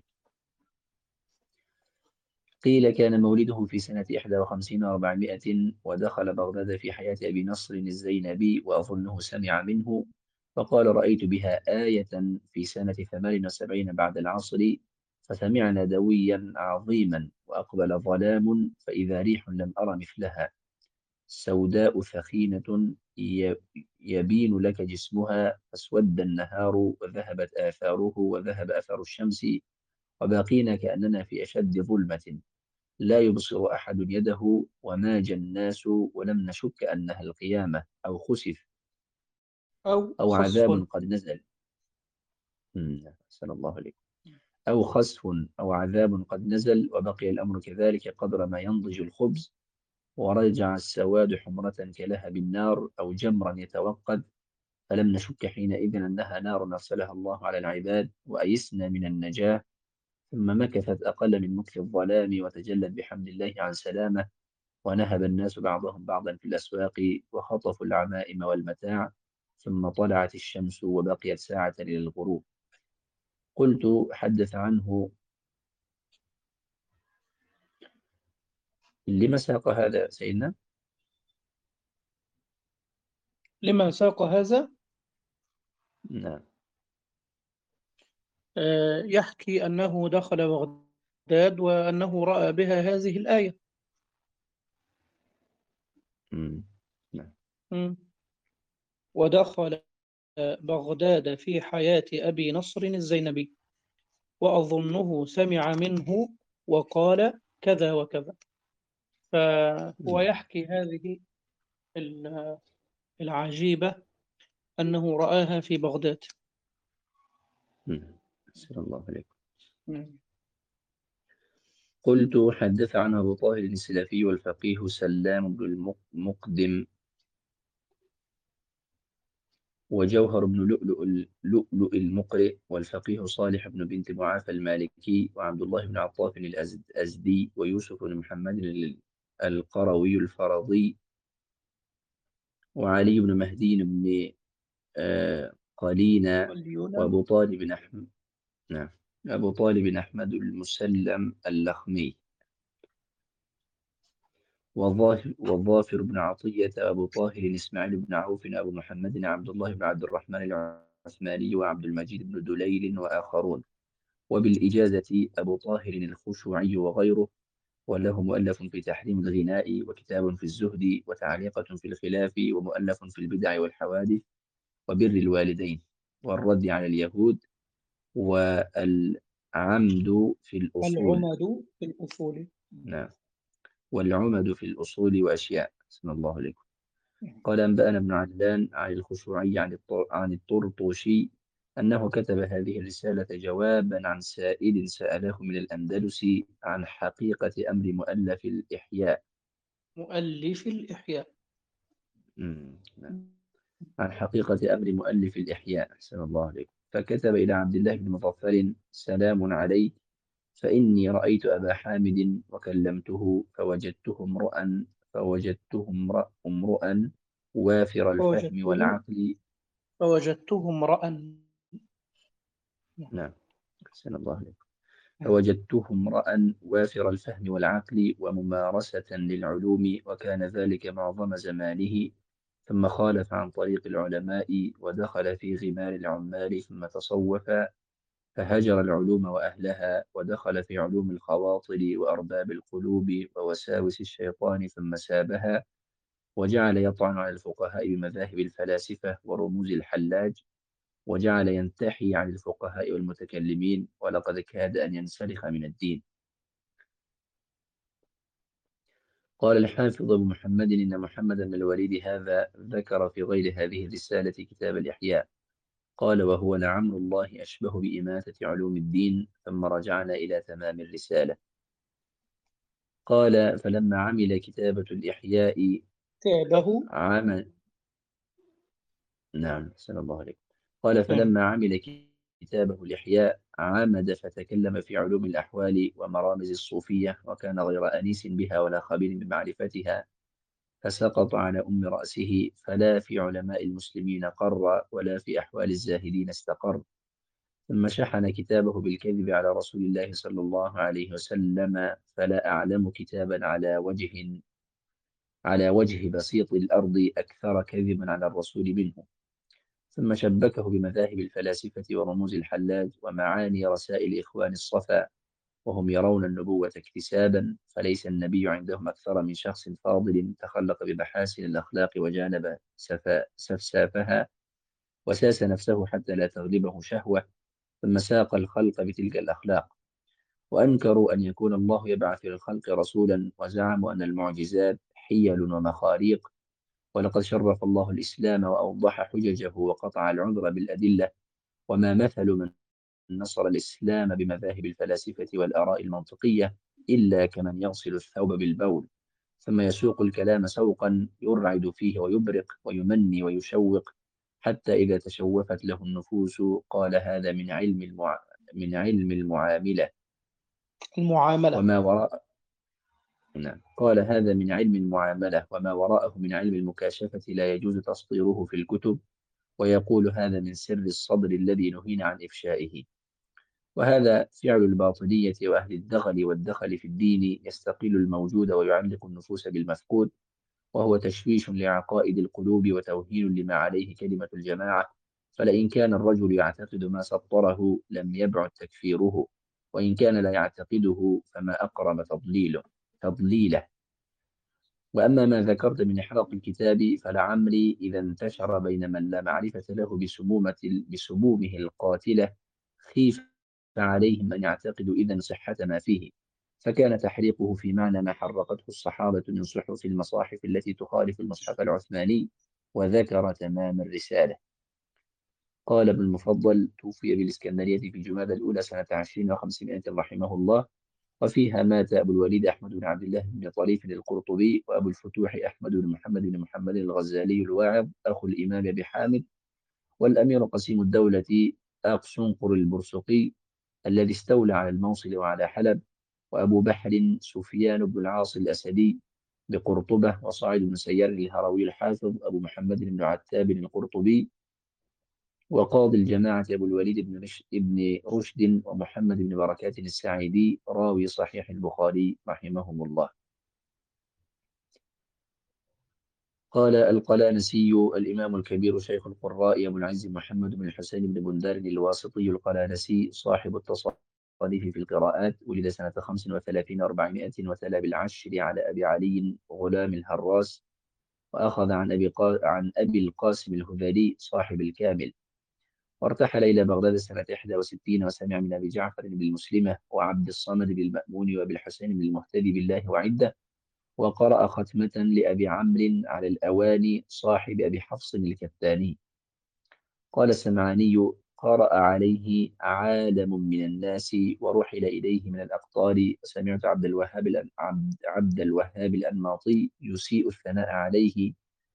قيل كان مولده في سنة 51 و400، ودخل بغداد في حياة أبي نصر الزينبي، وأظنه سمع منه، فقال: رأيت بها آية في سنة 78 بعد العصر، فسمعنا دويا عظيما، وأقبل ظلام، فإذا ريح لم أر مثلها، سوداء ثخينة يبين لك جسمها، فاسود النهار وذهبت آثاره وذهب أثر الشمس، وباقينا كأننا في أشد ظلمة، لا يبصر أحد يده، وماج الناس ولم نشك أنها القيامة أو خسف أو أو خصف. عذاب قد نزل. أحسن الله عليكم. أو خسف أو عذاب قد نزل، وبقي الأمر كذلك قدر ما ينضج الخبز، ورجع السواد حمرة كلهب النار أو جمرا يتوقد، فلم نشك حينئذ أنها نار أرسلها الله على العباد، وأيسنا من النجاة. ثم مكثت أقل من مكث الظلام، وتجلت بحمد الله عن سلامة، ونهب الناس بعضهم بعضا في الأسواق، وخطفوا العمائم والمتاع، ثم طلعت الشمس وبقيت ساعة إلى الغروب. قلت: حدث عنه لما ساق هذا سيدنا؟ لما ساق هذا؟ نعم. يحكي أنه دخل بغداد وأنه رأى بها هذه الآية. نعم. مم. ودخل بغداد في حياة أبي نصر الزينبي وأظنه سمع منه وقال كذا وكذا. فهو يحكي هذه العجيبة أنه رآها في بغداد. أحسن الله عليكم. مم. قلت حدث عنه أبو طاهر السلفي والفقيه سلام بن المقدم وجوهر بن لؤلؤ المقرئ والفقيه صالح بن بنت معافى المالكي وعبد الله بن عطاف الأزدي ويوسف بن محمد القروي الفرضي وعلي بن مهدي بن قلينا واليونان. وأبو طالب أحمد. نعم. أبو طالب أحمد المسلم اللخمي وظافر بن عطية أبو طاهر إسماعيل بن عوف أبو محمد عبد الله بن عبد الرحمن العثماني وعبد المجيد بن دليل وآخرون. وبالإجازة أبو طاهر الخشوعي وغيره، وله مؤلف في تحريم الغناء وكتاب في الزهد وتعليقة في الخلاف ومؤلف في البدع والحوادث وبر الوالدين والرد على اليهود والعمد في الأصول. العمد في الأصول. نعم. والعمد في الأصول وأشياء. بسم الله عليكم. قال أنبأنا ابن عدلان عن الخشوعي عن الطرطوشي أنه كتب هذه الرسالة جوابا عن سائل سأله من الأندلس عن حقيقة أمر مؤلف الإحياء. مؤلف الإحياء. نعم. عن حقيقة أمر مؤلف الإحياء. أحسن الله عليكم. فكتب إلى عبد الله بن مظفر: سلام عليك، فإني رأيت أبا حامد وكلمته فوجدته امرأ وافر الفهم فوجدته والعقل. فوجدته امرأ. نعم. أحسن الله عليكم. فوجدته امرأ وافر الفهم والعقل وممارسة للعلوم، وكان ذلك معظم زمانه، ثم خالف عن طريق العلماء ودخل في غمار العمال، ثم تصوف فهجر العلوم وأهلها ودخل في علوم الخواطر وأرباب القلوب ووساوس الشيطان، ثم سابها وجعل يطعن على الفقهاء بمذاهب الفلاسفة ورموز الحلاج، وجعل ينتحي عن الفقهاء والمتكلمين، ولقد كاد أن ينسلخ من الدين. قال الحافظ أبو محمد: إن محمد بن الوليد هذا ذكر في غير هذه الرسالة كتاب الإحياء. قال: وهو لعمر الله أشبه بإماتة علوم الدين. ثم رجعنا إلى تمام الرسالة. قال: فلما عمل كتابة الإحياء تابه. عمل. نعم. أحسن الله عليكم. قال: نعم. فلما عمل كتابه الإحياء عمد فتكلم في علوم الأحوال ومرامز الصوفية، وكان غير أنيس بها ولا خبير بمعرفتها، فسقط على أم رأسه، فلا في علماء المسلمين قر ولا في أحوال الزاهدين استقر. ثم شحن كتابه بالكذب على رسول الله صلى الله عليه وسلم، فلا أعلم كتابا على وجه بسيط الأرض أكثر كذبا على الرسول منه. ثم شبكه بمذاهب الفلاسفة ورموز الحلاج ومعاني رسائل إخوان الصفا، وهم يرون النبوة اكتسابا، فليس النبي عندهم أكثر من شخص فاضل تخلق بمحاسن الأخلاق وجانب سفسافها وساس نفسه حتى لا تغلبه شهوة، ثم ساق الخلق بتلك الأخلاق. وأنكروا أن يكون الله يبعث للخلق رسولا، وزعموا أن المعجزات حيل ومخاريق. ولقد شرف الله الإسلام وأوضح حججه وقطع العذر بالأدلة، وما مثل من نصر الإسلام بمذاهب الفلاسفة والآراء المنطقية إلا كمن يغسل الثوب بالبول، ثم يسوق الكلام سوقا يرعد فيه ويبرق ويمني ويشوق، حتى إذا تشوفت له النفوس قال: هذا من علم المعاملة المعاملة. وما وراء. نعم. قال: هذا من علم المعاملة وما وراءه من علم المكاشفة لا يجوز تسطيره في الكتب. ويقول: هذا من سر الصدر الذي نهينا عن إفشائه. وهذا فعل الباطنية وأهل الدغل والدخل في الدين، يستقل الموجود ويعلق النفوس بالمفقود، وهو تشويش لعقائد القلوب وتوهين لما عليه كلمة الجماعة. فلئن كان الرجل يعتقد ما سطره لم يبعد تكفيره، وإن كان لا يعتقده فما أقرب تضليله. وأما ما ذكرت من إحراق الكتاب فلعمري إذا انتشر بين من لا معرفة له بسمومه القاتلة خيف عليهم أن يعتقدوا إذا صحة ما فيه، فكان تحريقه في معنى ما حرقته الصحابة من صحف المصاحف التي تخالف المصحف العثماني، وذكر تمام الرسالة. قال ابن المفضل: توفي بالإسكندرية في جمادى الأولى سنة 20 و500 رحمه الله، وفيها مات أبو الوليد أحمد بن عبد الله بن طريف القرطبي، وأبو الفتوح أحمد بن محمد الغزالي الواعظ أخو الإمام أبي حامد، والأمير قسيم الدولة أقسنقر البرسقي الذي استولى على الموصل وعلى حلب، وأبو بحر سفيان بن العاص الأسدي بقرطبة، وصاعد بن سيار الهروي الحافظ أبو محمد بن عتاب القرطبي، وقاضي الجماعة أبو الوليد بن رشد ومحمد بن بركات الساعدي راوي صحيح البخاري رحمهم الله. قال القلانسي الإمام الكبير شيخ القراء أبو العز محمد بن الحسين بن بندار الواسطي القلانسي صاحب التصانيف في القراءات، ولد سنة 35 و400 وتلا بالعشر على أبي علي غلام الهراس، وأخذ عن أبي القاسم الهذلي صاحب الكامل، وارتحل إلى بغداد سنة 61 وسمع من أبي جعفر بالمسلمة وعبد الصمد بالمأمون وأبي الحسين بالمهتدي بالله وعدة، وقرأ ختمة لأبي عمرو على الأواني صاحب أبي حفص الكتاني. قال السمعاني: قرأ عليه عالم من الناس ورحل إليه من الأقطار، وسمعت عبد الوهاب الأنماطي يسيء الثناء عليه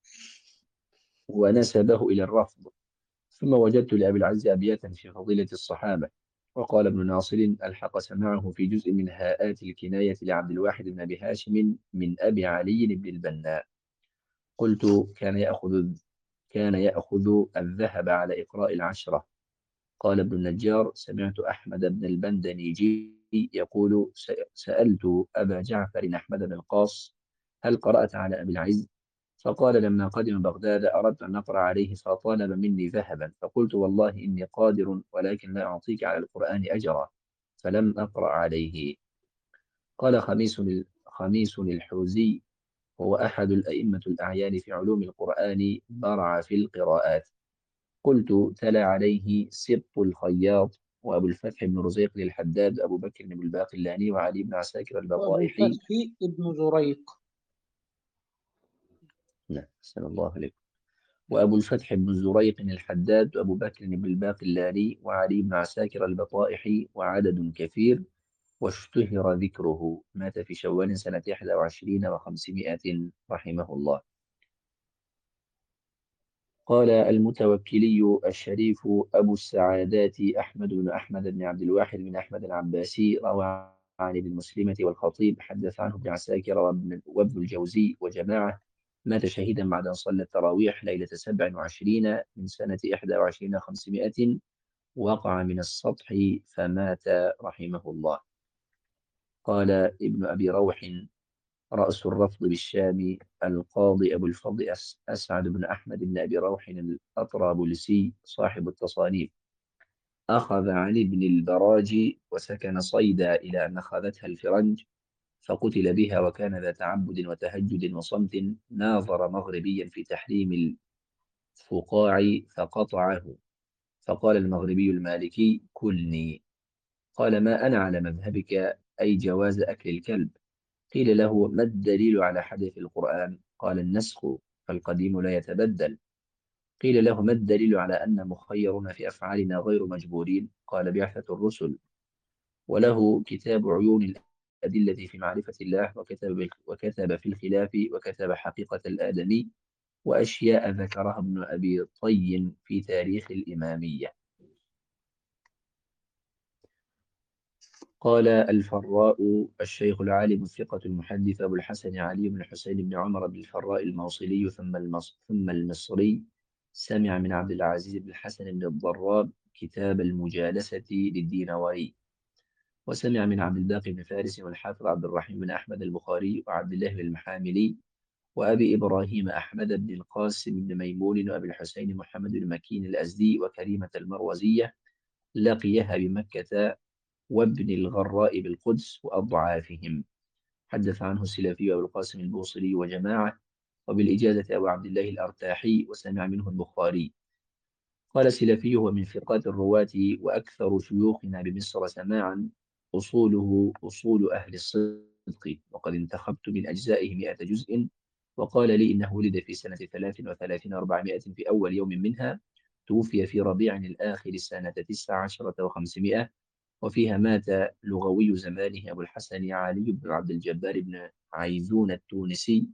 ونسبه إلى الرفض. ثم وجدت لأبي العز أبياتا في فضيلة الصحابة. وقال ابن ناصر: ألحق سماعه في جزء من هاءات الكناية لعبد الواحد بن أبي هاشم من أبي علي بن البناء. قلت: كان يأخذ الذهب على إقراء العشرة. قال ابن النجار: سمعت أحمد بن البندنيجي يقول: سألت أبا جعفر أحمد بن القاص: هل قرأت على أبي العز؟ فقال: لما قدم بغداد أردت أن أقرأ عليه فطلب مني ذهبا، فقلت: والله إني قادر، ولكن لا أعطيك على القرآن أجرا، فلم أقرأ عليه. قال خميس الحوزي: هو أحد الأئمة الأعيان في علوم القرآن، برع في القراءات. قلت: تلا عليه سبط الخياط، وأبو الفتح بن رزيق للحداد، أبو بكر بن الباقلاني، وعلي بن عساكر وأبو البطائحي. الفتح ابن زريق. نعم، أحسن الله عليكم. وأبو الفتح بن زريق الحداد، وأبو بكر بن الباقلاني، وعلي بن عساكر البطائحي، وعدد كثير، واشتهر ذكره. مات في شوال سنة 21 و500 رحمه الله. قال المتوكلي الشريف أبو السعادات أحمد بن أحمد بن عبد الواحد بن أحمد العباسي، روى عن ابن مسلمة والخطيب، حدث عنه ابن عساكر وابن الجوزي وجماعة. مات شهيدا بعد أن صلى التراويح ليلة 27 من سنة 21 500، وقع من السطح فمات رحمه الله. قال ابن أبي روح رأس الرفض بالشام القاضي أبو الفضل أسعد بن أحمد بن أبي روح الأطرابلسي صاحب التصانيف، أخذ عن ابن البراج وسكن صيدا إلى أن أخذتها الفرنج، فقتل بها، وكان ذا تعبد وتهجد وصمت. ناظر مغربيا في تحريم الفقاع فقطعه، فقال المغربي المالكي: كلني. قال: ما أنا على مذهبك، أي جواز أكل الكلب. قيل له: ما الدليل على حدث القرآن؟ قال: النسخ، فالقديم لا يتبدل. قيل له: ما الدليل على أن مخيرون في أفعالنا غير مجبورين؟ قال: بعثة الرسل. وله كتاب عيون الأدلة في معرفة الله، وكتب في الخلاف، وكتب حقيقة الآدمي، وأشياء ذكرها ابن أبي طي في تاريخ الإمامية. قال الفراء الشيخ العالم الثقة المحدث أبو الحسن علي بن حسين بن عمر بن الفراء الموصلي ثم المصري، سمع من عبد العزيز بن الحسن بن الضراب كتاب المجالسة للدينوري. وسمع من عبد الباقي بن فارس والحافظ عبد الرحيم بن أحمد البخاري وعبد الله بن المحاملي وأبي إبراهيم أحمد بن القاسم بن ميمون وأبي الحسين محمد بن مكين الأزدي وكريمة المروزية لقيها بمكة وابن الغراء بالقدس وأضعافهم. حدث عنه السلفي أبو القاسم البوصري وجماعة، وبالإجازة أبو عبد الله الأرتاحي، وسمع منه البخاري. قال السلفي هو من ثقات الرواة وأكثر شيوخنا بمصر سماعا، أصوله أصول أهل الصدق، وقد انتخبت من أجزائه 100 جزء. وقال لي إنه ولد في سنة 33 400 في أول يوم منها، توفي في ربيع الآخر سنة 19 و500، وفيها مات لغوي زمانه أبو الحسن علي بن عبد الجبار بن عيزون التونسي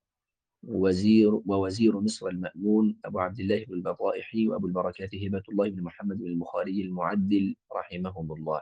ووزير مصر المأمون أبو عبد الله بن البطائحي، وأبو البركات هبة الله بن محمد بن البخاري المعدل رحمهم الله.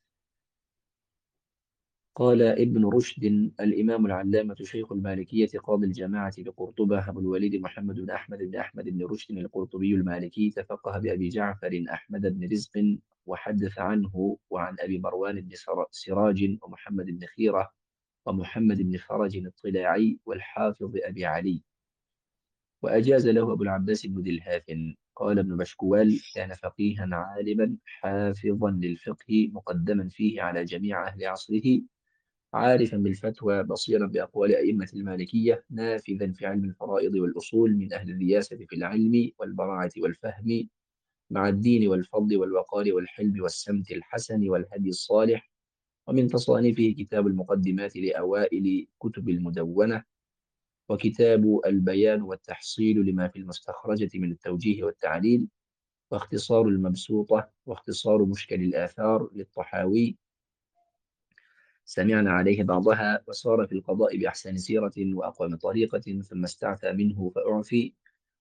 قال ابن رشد الإمام العلامة شيخ المالكية قاضي الجماعة بقرطبة أبو الوليد محمد بن أحمد بن رشد القرطبي المالكي تفقه بأبي جعفر أحمد بن رزق، وحدث عنه وعن أبي مروان بن سراج ومحمد بن خيرة ومحمد بن فرج الطلاعي والحافظ أبي علي. وأجاز له أبو العباس بن ذي الهاثن. قال ابن بشكوال كان فقيها عالما حافظا للفقه مقدما فيه على جميع أهل عصره، عارفا بالفتوى بصيرا بأقوال أئمة المالكية، نافذا في علم الفرائض والأصول، من أهل الرياسة في العلم والبراعة والفهم، مع الدين والفضل والوقار والحلم والسمت الحسن والهدي الصالح. ومن تصانيفه كتاب المقدمات لأوائل كتب المدونة، وكتاب البيان والتحصيل لما في المستخرجة من التوجيه والتعليل، واختصار المبسوطة، واختصار مشكل الآثار للطحاوي، سمعنا عليه بعضها. وصار في القضاء بأحسن سيرة وأقوم طريقة، ثم استعفى منه فأعفي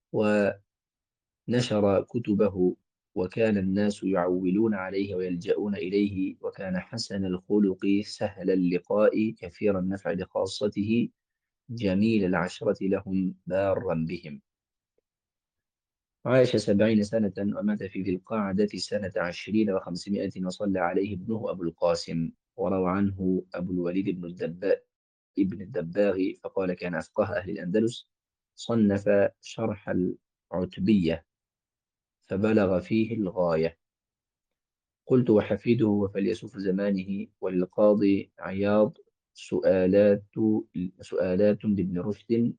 ونشر كتبه، وكان الناس يعولون عليه ويلجؤون إليه، وكان حسن الخلق سهل اللقاء كثير النفع لخاصته جميل العشرة لهم بارا بهم. عاش 70 سنة ومات في ذي القعدة سنة 20 و500، وصلى عليه ابنه أبو القاسم. وروى عنه أبو الوليد ابن الدباغ فقال كان أفقه أهل الأندلس، صنف شرح العتبية فبلغ فيه الغاية. قلت وحفيده وفيلسوف زمانه. وللقاضي عياض سؤالات لابن رشد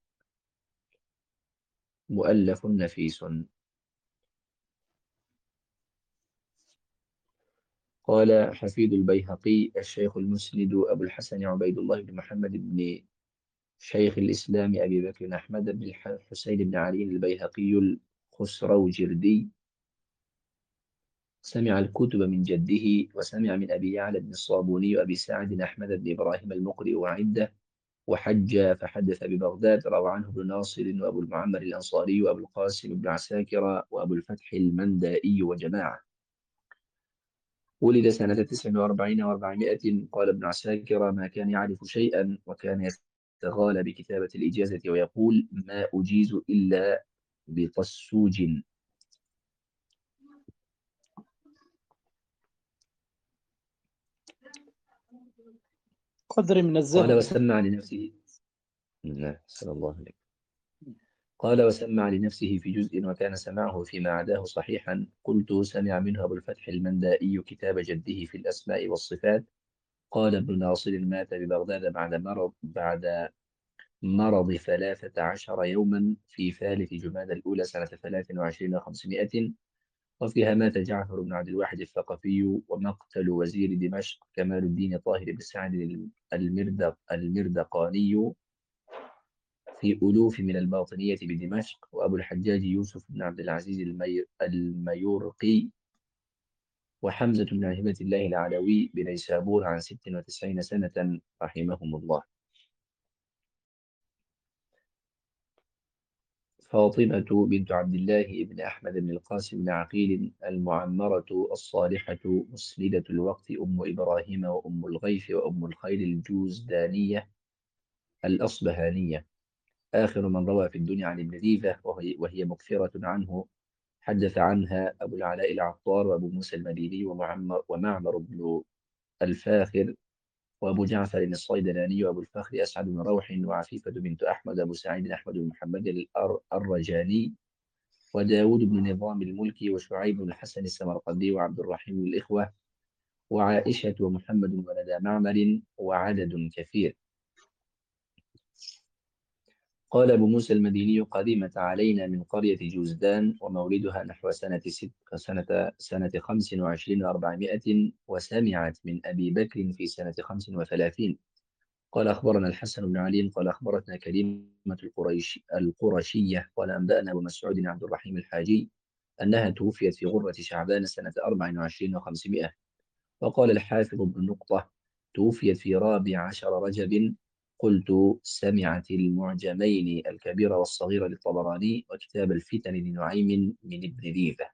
مؤلف نفيس. قال حفيد البيهقي الشيخ المسند أبو الحسن عبيد الله بن محمد بن شيخ الإسلام أبي بكر أحمد بن الحسين بن علي البيهقي الخسروجردي، سمع الكتب من جده، وسمع من أبي يعلى بن الصابوني وأبي سعد أحمد بن إبراهيم المقري وعدة، وحج فحدث ببغداد. روى عنه ابن ناصر وأبو المعمر الأنصاري وأبو القاسم بن عساكر وأبو الفتح المندائي وجماعة. ولد سنة 49 و400. قال ابن عساكر ما كان يعرف شيئا، وكان يتغالى بكتابة الإجازة ويقول ما أجيز إلا بطسوج. قدر من قال الزهد. وسمع لنفسه. نعم، صلى الله عليه. قال وسمع لنفسه في جزء، وكان سمعه فيما عداه صحيحا. قلت سمع منه أبو الفتح المندائي كتاب جده في الأسماء والصفات. قال ابن ناصر مات ببغداد بعد مرض 13 يوما في ثالث جمادى الأولى سنة 23 و500. وفيها مات جعفر بن عبد الواحد الثقفي. ومقتل وزير دمشق كمال الدين طاهر بن سعد المردقاني في ألوف من الباطنية بدمشق. وأبو الحجاج يوسف بن عبد العزيز الميورقي. وحمزة بن هبة الله العلوي بنيسابور عن 96 سنة رحمهم الله. فاطمة بنت عبد الله بن أحمد بن القاسم بن عقيل المعمرة الصالحة مسندة الوقت، أم إبراهيم وأم الغيث وأم الخير الجوزدانية الأصبهانية، آخر من روى في الدنيا عن ابن ذيذة، وهي مكثرة عنه، حدث عنها أبو العلاء العطار وأبو موسى المديني ومعمر بن الفاخر وأبو جعفر الصيدلاني وأبو الفخر أسعد بن روح وعفيفة بنت أحمد أبو سعيد أحمد بن محمد الرجاني وداود بن نظام الملكي وشعيب بن الحسن السمرقندي وعبد الرحيم الإخوة وعائشة ومحمد ولد معمر وعدد كثير. قال أبو موسى المديني قدمت علينا من قرية جوزدان ومولدها نحو سنة 25 و400 وسمعت من أبي بكر في سنة 35. قال أخبرنا الحسن بن علي قال أخبرتنا كريمة القرشية قال أنبأنا أبو مسعود عبد الرحيم الحاجي أنها توفيت في غرة شعبان سنة 24 و500. وقال الحافظ بن نقطة توفيت في 14 رجب. قلت سمعت المعجمين الكبير والصغير للطبراني وكتاب الفتن لنعيم من ابن ريبة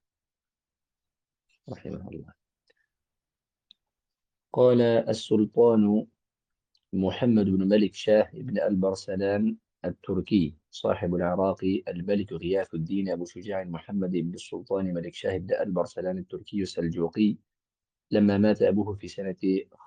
رحمه الله. قال السلطان محمد بن ملك شاه بن البرسلان التركي صاحب العراق الملك غياث الدين أبو شجاع محمد بن السلطان ملك شاه بن البرسلان التركي السلجوقي لما مات أبوه في سنة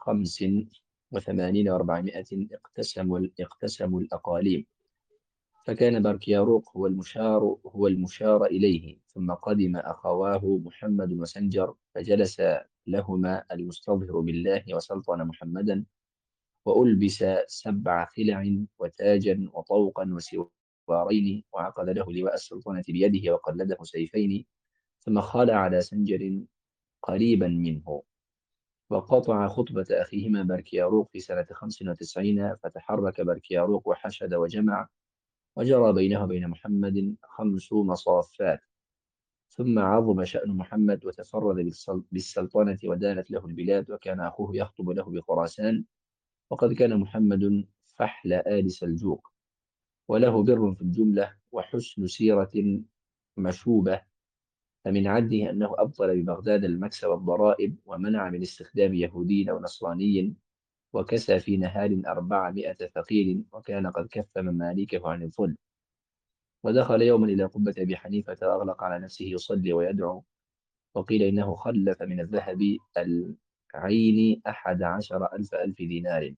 85 و400 اقتسموا الأقاليم، فكان بركياروق هو المشار إليه، ثم قدم أخواه محمد وسنجر فجلس لهما المستظهر بالله وسلطن محمدا، وألبس 7 خلع وتاجا وطوقا وسوارين، وعقد له لواء السلطنة بيده وقلده سيفين، ثم خلع على سنجر قريبا منه، وقطع خطبة أخيهما بركياروق في سنة 95. فتحرك بركياروق وحشد وجمع، وجرى بينه وبين محمد 5 مصافات، ثم عظم شأن محمد وتفرد بالسلطنة ودانت له البلاد، وكان أخوه يخطب له بخراسان، وقد كان محمد فحل آل سلجوق، وله بر في الجملة وحسن سيرة مشوبة، فمن عده أنه أبطل ببغداد المكس والضرائب، ومنع من استخدام يهودي أو نصراني، وكسى في نهار 400 ثقيل، وكان قد كف مماليكه عن الظلم. ودخل يوما إلى قبة أبي حنيفة وأغلق على نفسه يصلي ويدعو، وقيل إنه خلف من الذهب العين 11,000 دينار.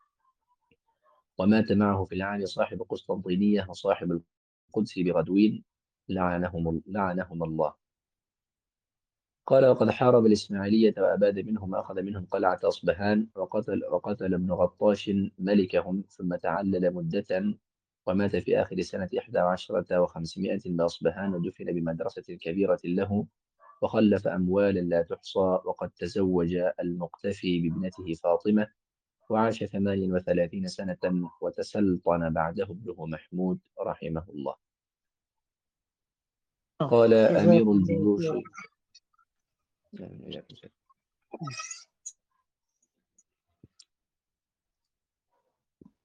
ومات معه في العام صاحب قسطنطينية وصاحب القدس بغدوين لعنهم الله. قال وقد حارب الإسماعيلية وأباد منهم وأخذ منهم قلعة أصبهان، وقتل ابن غطاش ملكهم، ثم تعلل مدة، ومات في آخر سنة 11 و500 بأصبهان، ودفن بمدرسة كبيرة له، وخلف أموالا لا تحصى، وقد تزوج المقتفي بابنته فاطمة، وعاش 38 سنة، وتسلطن بعده ابنه محمود رحمه الله. قال أمير الجيوش